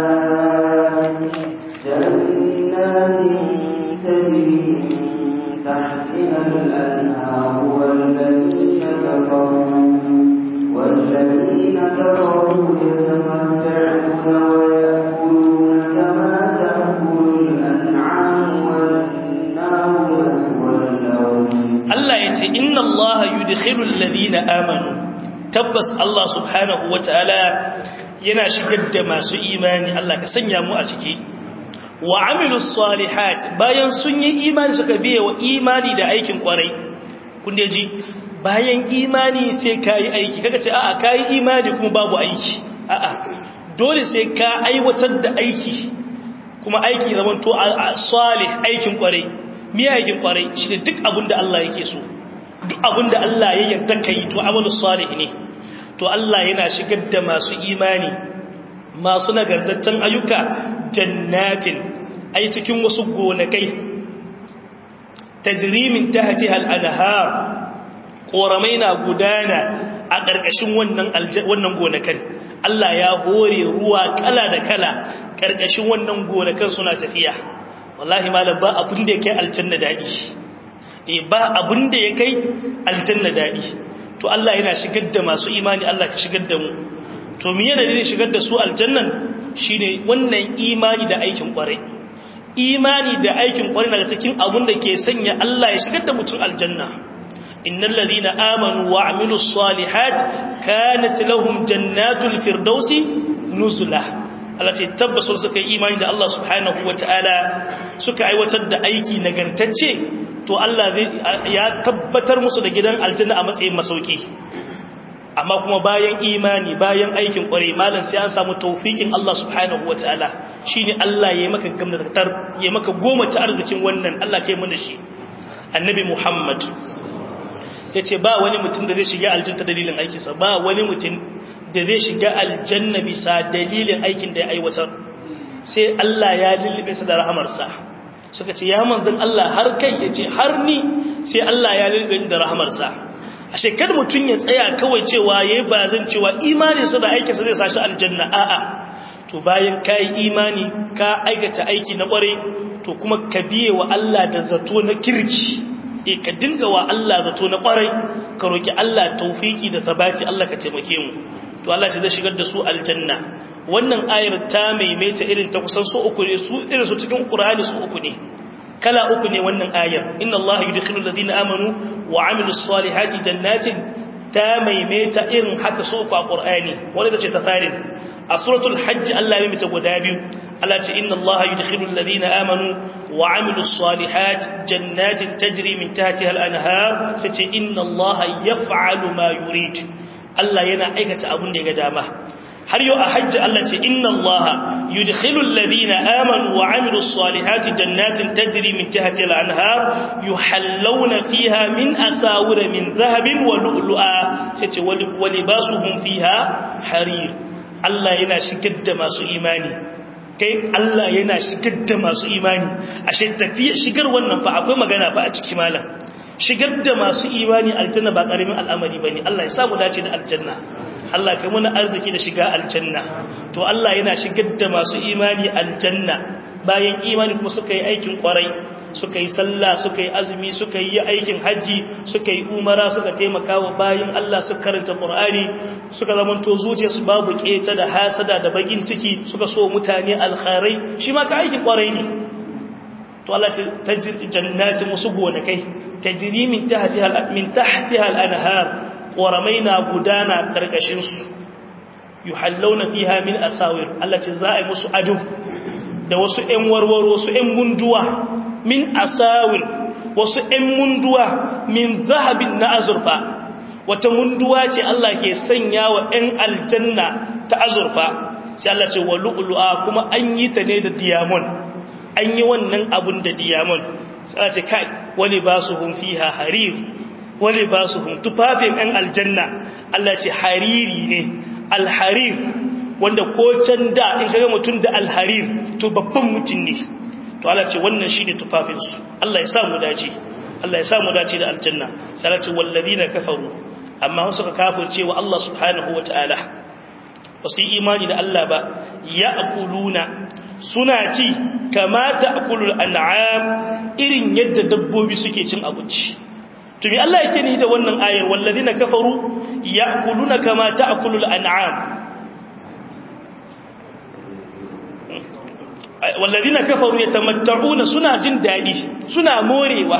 jannatin tajri min تحتها الأنهار والذين كفروا يتمتعون ويأكلون كما تأكل الأنعام والنار مثوى لهم. Allah ya ce inna Allah yudkhilul ladina amanu, tabbas Allah subhanahu wataala yana shigar da masu imani, Allah ka sanya mu a ciki, wa amilus salihat, bayan sun yi imani suka biye wa imani da aikin kwarai. Kun da ji bayan imani sai kai aiki, kaga ce a'a kai imani kuma babu aiki, a'a dole sai ka aiwatar da aiki, kuma aiki zaman to salih, aikin kwarai. Miya aikin kwarai shine duk abinda Allah yake so, duk abinda Allah ya yarda kai to amalus salih ne. To Allah yana shigar da masu imani, masu nagartaccen ayyuka, jannatin, ai cikin wasu gonakai, tajrimin tahtiha al-anhar, koramai na gudana a ƙarƙashin wannan gonakan. Allah ya hore ruwa kala da kala ƙarƙashin wannan gonakan suna tafiya. Wallahi malam ba abin da ya kai aljanna dadi, ba abin da ya kai aljanna dadi. To Allah yana shigar da masu imani, Allah ka shigar da mu. To me yana da shigar da su aljannan shine wannan imani da aikin kwarai. Imani da aikin kwarai daga cikin abin da ke sanya Allah ya shigar da mutum aljanna. Innal ladina amanu wa amilus salihat kanat lahum jannatul firdausi nuzula. Allah ce tabbas suka yi imani da Allah subhanahu wataala suka aiwatar da aiki nagartacce, to Allah ya tabbatar musu da gidan aljanna a matsayin masauki. Amma kuma bayan imani, bayan aikin kwarai malam sai an samu tawfikin Allah subhanahu wataala, shine Allah yayi maka gamdakatar, yayi maka goma ta arzikin wannan, Allah kai mana shi. Annabi Muhammad yace ba wani mutum da zai shiga aljanna dalilin aikinsa, ba wani mutum da zai shiga aljanna bisa dalilin aikin da ya aiwatar, sai Allah ya lullube sa da rahamarsa. Suka ce ya manzon Allah har kai, yace har ni sai Allah ya lullube ni da rahamarsa. Ashe kada mutun ya tsaya kawai cewa yayi bazan cewa imani sa da aikin sa zai sashi aljanna, a'a. To bayan kai imani ka aikata aiki na kware, to kuma ka biye wa Allah da zato na kirki, ka dinga wa Allah zato na kwarai, ka roki Allah tawfiki da sabati, Allah ka taimake mu. To Allah ce zai shigar da su aljanna. Wannan ayar ta maimaita irin ta kusan su uku ne, su irin su cikin Qur'ani su uku ne, kala uku ne wannan ayar. Inna Allah yudkhilul ladina amanu wa amilus salihati jannatin, ta maimaita irin haka su uku a Qur'ani. Wanda ce ta farin a suratul hajj, Allah ya maimaita guda biyu. Allah ce inna Allah yudkhilul ladina amanu wa amilus salihati jannatin tajri min tahtiha al-anhar, sai ce inna Allah yaf'alu ma yurid. Allah yana aikata abin da ya ga dama. Har yau a hajji Allah ce inna Allaha yudkhilul ladina amanu wa amilus salihati jannatin tajri min tahtiha al-anhar yuhallawna fiha min asawir min dhahabin wa lu'lu'a, sai ce wa libasuhum fiha harir. Allah yana shigar da masu imani, kai Allah yana shigar da masu imani. Ashe tafiya shigar wannan fa akwai magana fa a cikin malam. Shigar da masu imani aljanna ba karamin al'amari bane. Allah ya samu dace da aljanna, Allah kai muna arziki da shiga aljanna. To Allah yana shigar da masu imani aljanna, bayan imani kuma suka yi aikin kwarai, suka yi sallah, suka yi azumi, suka yi aikin haji, suka yi umara, suka taimaka wa bayin Allah, suka karanta Qur'ani, suka zamanto zuciyarsu babu keta da hasada da bakin ciki, suka so mutane alkhairai, shi ma ka aikin kwarai ne. To Allah ta jannatin wasu gonakai, tajri min tahtiha al-anhar, ƙoramaina gudana karkashin su, yuhallawna fiha min asawir. Allah ce za a yi musu ado da wasu ƴan warwaro, wasu ƴan munduwa, min asawir, wasu ƴan munduwa min zahabin na azurfa. Wata munduwa ce Allah ke sanya wa ƴan aljanna ta azurfa, sai Allah ce wa lu'lu'a, kuma an yi ta ne da diamond, an yi wannan abun da diamond. Sai ce kai wali basuhum fiha harir, wali basuhum, tufafin ɗan aljanna Allah ce hariri ne. Alharir wanda ko can da in kaga mutum da alharir to babban mutum ne. To Allah ce wannan shine tufafin su. Allah ya sa mu dace, Allah ya sa mu dace da aljanna. Sai Allah ce walladina kafaru, amma wasu ka kafirce wa Allah subhanahu wataala, wasu imani da Allah ba, ya'kuluna suna ci kama ta'kulul an'am irin yadda dabbobi suke cin abinci to me Allah yake ni da wannan ayar wallazina kafaru ya'kuluna kama ta'kulul an'am wallazina kafaru yatamatta'una suna jin dadi suna morewa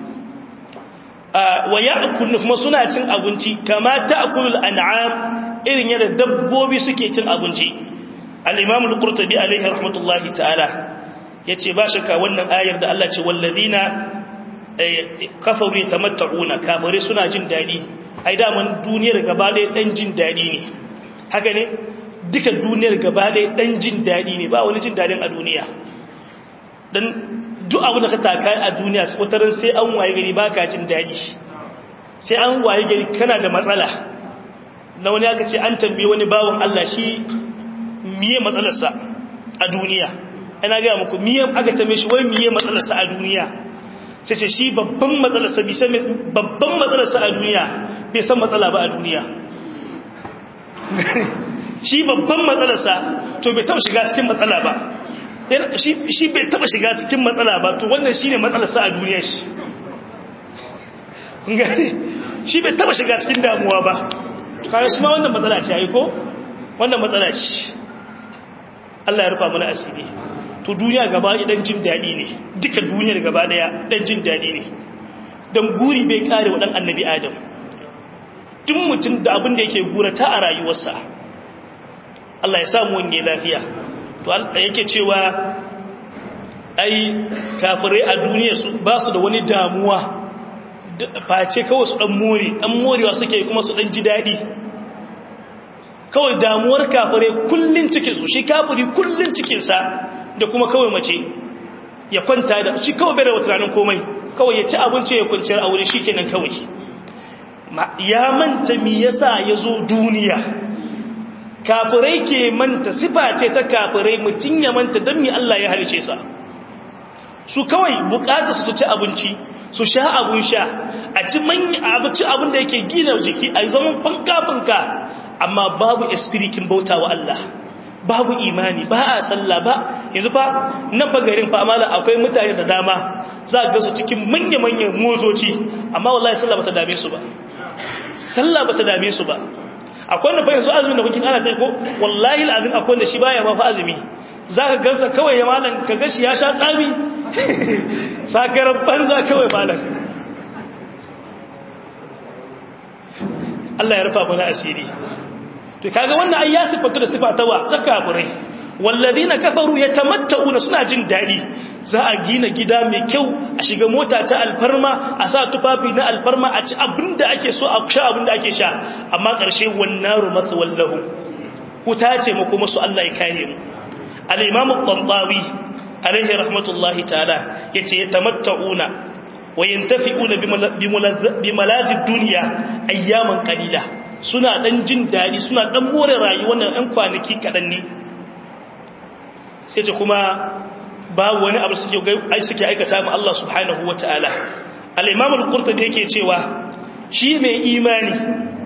wa ya'kuluna kuma suna cin abinci kama ta'kulul an'am irin yadda dabbobi suke cin abinci al-imam al-qurtubi alayhi rahmatullahi ta'ala yace ba shakka wannan ayar da Allah ce wallazina kafaru yatamatta'una kafare suna jin dadi ai da man duniyar gaba ɗaya dan jin dadi ne haka ne duka duniyar gaba ɗaya dan jin dadi ne ba wani jin dadin a duniya dan duk abu da ka taka a duniya wataran sai an waye gari baka jin dadi sai an waye gari kana da matsala na wani aka ce an tambaye wani bawon Allah shi miye matsalarsa a duniya ina ga muku miye aka tambaye shi wai miye matsalarsa a duniya sai ce shi babban matsalarsa a duniya bai san matsala ba a duniya shi babban matsalarsa to bai taba shiga cikin matsala ba shi bai taba shiga cikin matsala ba to wannan shine matsalarsa a duniya shi bai taba shiga cikin damuwa ba kaga shi ma wannan matsala ce ai ko wannan matsala ce Allah ya rufa mana asiri to duniya gaba idan jin dadi ne duka duniyar gaba daya dan jin dadi ne dan guri bai kare wa dan annabi adam duk mutum da abin da yake gurata a rayuwarsa Allah ya samu wange lafiya to Allah yake cewa ai kafirai a duniya su ba su da wani damuwa face kawai su dan morewa suke kuma su dan ji dadi kawai damuwar kafire kullun cikin su shi kafiri kullun cikin sa da kuma kawai mace ya kwanta da shi kawai bai da wata komai kawai ya ci abinci ya kwanciyar aure shikenan kawai ya manta me yasa yazo duniya kafirai ke manta sifa ce ta kafirai mutun ya manta dan me Allah ya halice sa su kawai bukatar su ci abinci su sha abun sha a ci abin da yake gina jiki a zaman fanka amma babu espiritin bauta wa Allah babu imani ba a sallah ba yanzu fa nan bagarin fa amala akwai mutane da dama za ga su cikin manya-manyan mozoci amma wallahi sallah bata dame su ba akwai wanda fa yanzu azumin da kuke ana sai ko wallahi alazim akwai wanda shi baya ma fa azumi zaka gansa kawai ya malan ka gashi ya sha tsami sakarar banza kawai malan Allah ya rufa mana asiri to kaga wannan ai ya sifatu da sifata wa zakaburai walladina kafaru yatamatta'una suna jin dadi za a gina gida mai kyau a shiga mota ta alfarma a sa tufafi na alfarma a ci abinda ake so a sha abinda ake sha amma karshe wannaru maswallahu wuta ce mu kuma su Allah ya kare mu al-imam at-tantawi alaihi rahmatullahi ta'ala yace yatamatta'una wa yantafi'una bi malazid dunya ayyaman qalila suna dan jin dadi suna dan more rayuwar nan ɗan kwanaki kadan ne sai ce kuma babu wani abu suke aikata mu Allah subhanahu wataala al-imam al-qurtubi yake cewa shi mai imani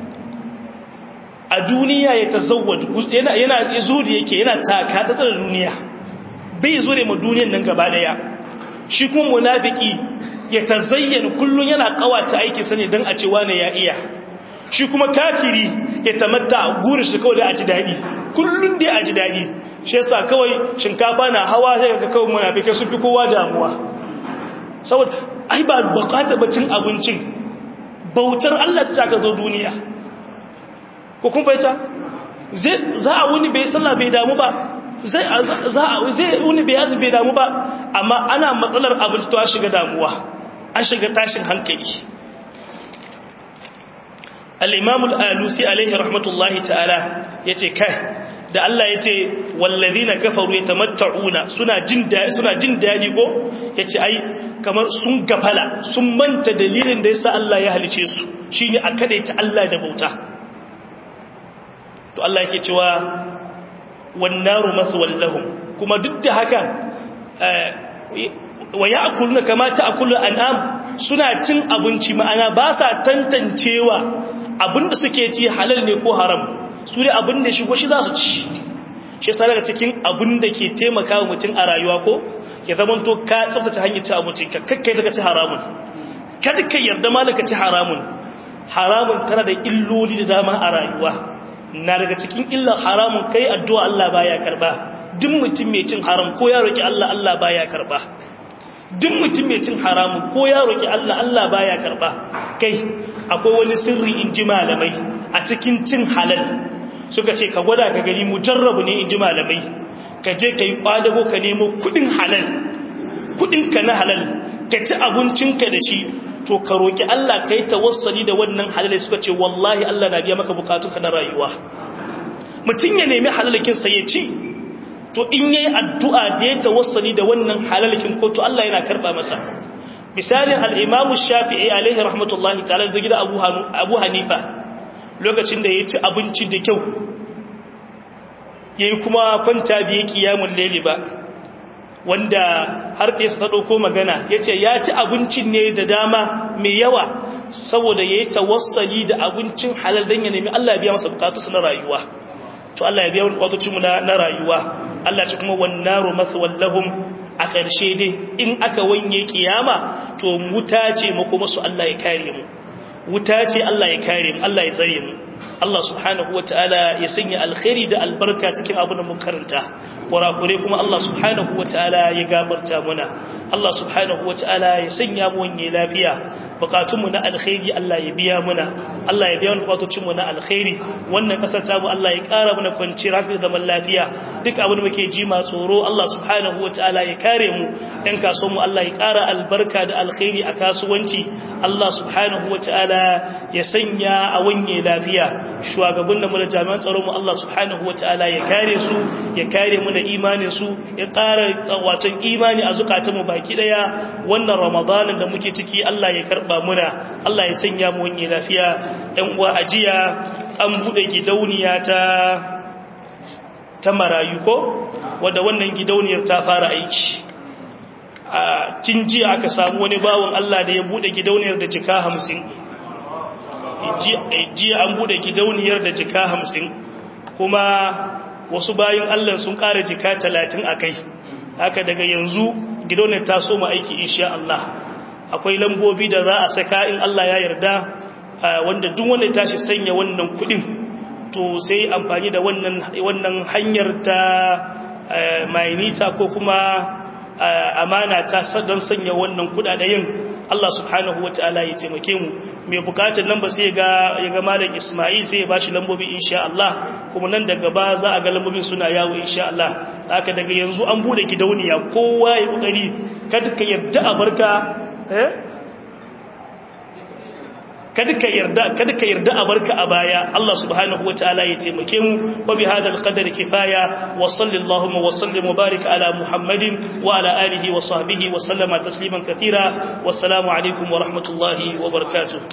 a duniya ya tazawwad yana zuri yake yana takata da duniya bai zure mu duniyar nan gaba daya shi kuma munafiki ya tazayyana kullun yana kawata aiki sane dan a ce wani ya iya shi kuma kafiri ya tamatta gurin shi kawai da aji dadi kullun da aji dadi shi yasa kawai shinkafa na hawa sai ga kawai munafike su fi kowa damuwa saboda ai ba bukata bacin abincin bautar Allah ta ka zo duniya ko kun fahimta za a wuni bai sallah bai damu ba zai wuni bai yazi bai damu ba amma ana matsalar abinci to a shiga damuwa an shiga tashin hankali al-imam al-alusi alaihi rahmatullahi ta'ala yace kai da Allah yace wallazina kafaru yatamatta'una suna jin dadi ko yace ai kamar sun gafala sun manta dalilin da yasa Allah ya halice su shine a kadaita Allah da bauta to Allah yake cewa wannaru maswallahum kuma duk da haka wa ya'kuluna kama ta'kulu an'am suna cin abinci ma'ana ba sa tantancewa abinda suke ci halal ne ko haram su ne abinda shigo shi za su ci shi yasa daga cikin abun da ke taimakawa mutum a rayuwa ko ya zamanto ka tsaftace hanyar ci abinci ka kakkai daga ci haramun kada ka yarda malaka ci haramun tana da illoli da dama a rayuwa na daga cikin illar haramun kai addu'a Allah baya karba duk mutum mai cin haram ko ya roki Allah Allah baya karba duk mutum mai cin haramun ko ya roki Allah Allah baya karba kai akwai wani sirri inji malamai a cikin cin halal suka ce ka gwada ka gani mujarrabu ne inji malamai ka je ka yi kwadago ka nemo kudin halal kudin ka na halal ka ci abincinka da shi to ka roki Allah kai tawassuli da wannan halal suka ce wallahi Allah na biya maka bukatunka na rayuwa mutum ya nemi halalakin sa ya ci to in yayi addu'a da ya tawassuli da wannan halalakin ko to Allah yana karba masa misalin al-Imam Shafi'i alaihi rahmatullahi ta'ala da gida Abu Hanifa lokacin da ya ci abinci da kyau yayi kuma kwanta biye kiyamul layli ba wanda har da sa dauko magana yace ya ci abincin ne da dama mai yawa saboda yayi tawassuli da abincin halal dan ya nemi Allah ya biya masa bukatunsa na rayuwa to Allah ya biya bukatun mu na rayuwa Allah ce kuma wannaru mathwal lahum a ƙarshe dai in aka wanye kiyama to wuta ce mu kuma su Allah ya kare mu wuta ce Allah ya kare mu Allah ya tsare mu Allah subhanahu wataala ya sanya alkhairi da albarka cikin abin da mun karanta kurakure kuma Allah subhanahu wataala ya gafarta muna Allah subhanahu wataala ya sanya mu wanye lafiya bukatunmu na alkhairi Allah ya biya muna Allah ya biya mu bukatun na alkhairi wannan kasar ta mu Allah ya ƙara muna kwanciyar lafiya zaman lafiya duk abin da muke ji ma tsoro Allah subhanahu wataala ya kare mu ɗan kasuwan mu Allah ya ƙara albarka da alkhairi a kasuwanci Allah subhanahu wataala ya sanya a wanye lafiya shugaban da mu da jami'an tsaron mu Allah subhanahu wataala ya kare su ya kare mu da imanin su ya ƙara watan imani a zukatan mu baki daya wannan Ramadanin da muke ciki Allah ya karba muna Allah ya sanya mu wani lafiya ɗan uwa ajiya an bude gidauniya ta marayu ko wanda wannan gidauniyar ta fara aiki a tun jiya aka samu wani bawon Allah da ya bude gidauniyar da jika 50 jiya an bude gidauniyar da jika 50 kuma wasu bayin Allah sun ƙara jika 30 akai haka daga yanzu gidauniyar ta so mu aiki insha Allah akwai lambobi da za a saka in Allah ya yarda wanda duk wanda ya tashi sanya wannan kudin to sai amfani da wannan hanyar ta mainita ko kuma amana ta don sanya wannan kudaden Allah subhanahu wataala ya taimake mu mai bukatar nan ba sai ya ga malam Ismail sai ya bashi lambobi insha Allah kuma nan daga ba za a ga lambobin suna yawo insha Allah haka daga yanzu an bude gidauniya kowa ya kokari kada ka yarda a barka kada ka yarda a barka a baya Allah subhanahu wataala ya taimake mu wa bi hadal qadari kifaya wa sallallahu wa sallim wa barik ala muhammadin wa ala alihi wa sahbihi wa sallama tasliman katira wassalamu alaikum wa rahmatullahi wa barakatuh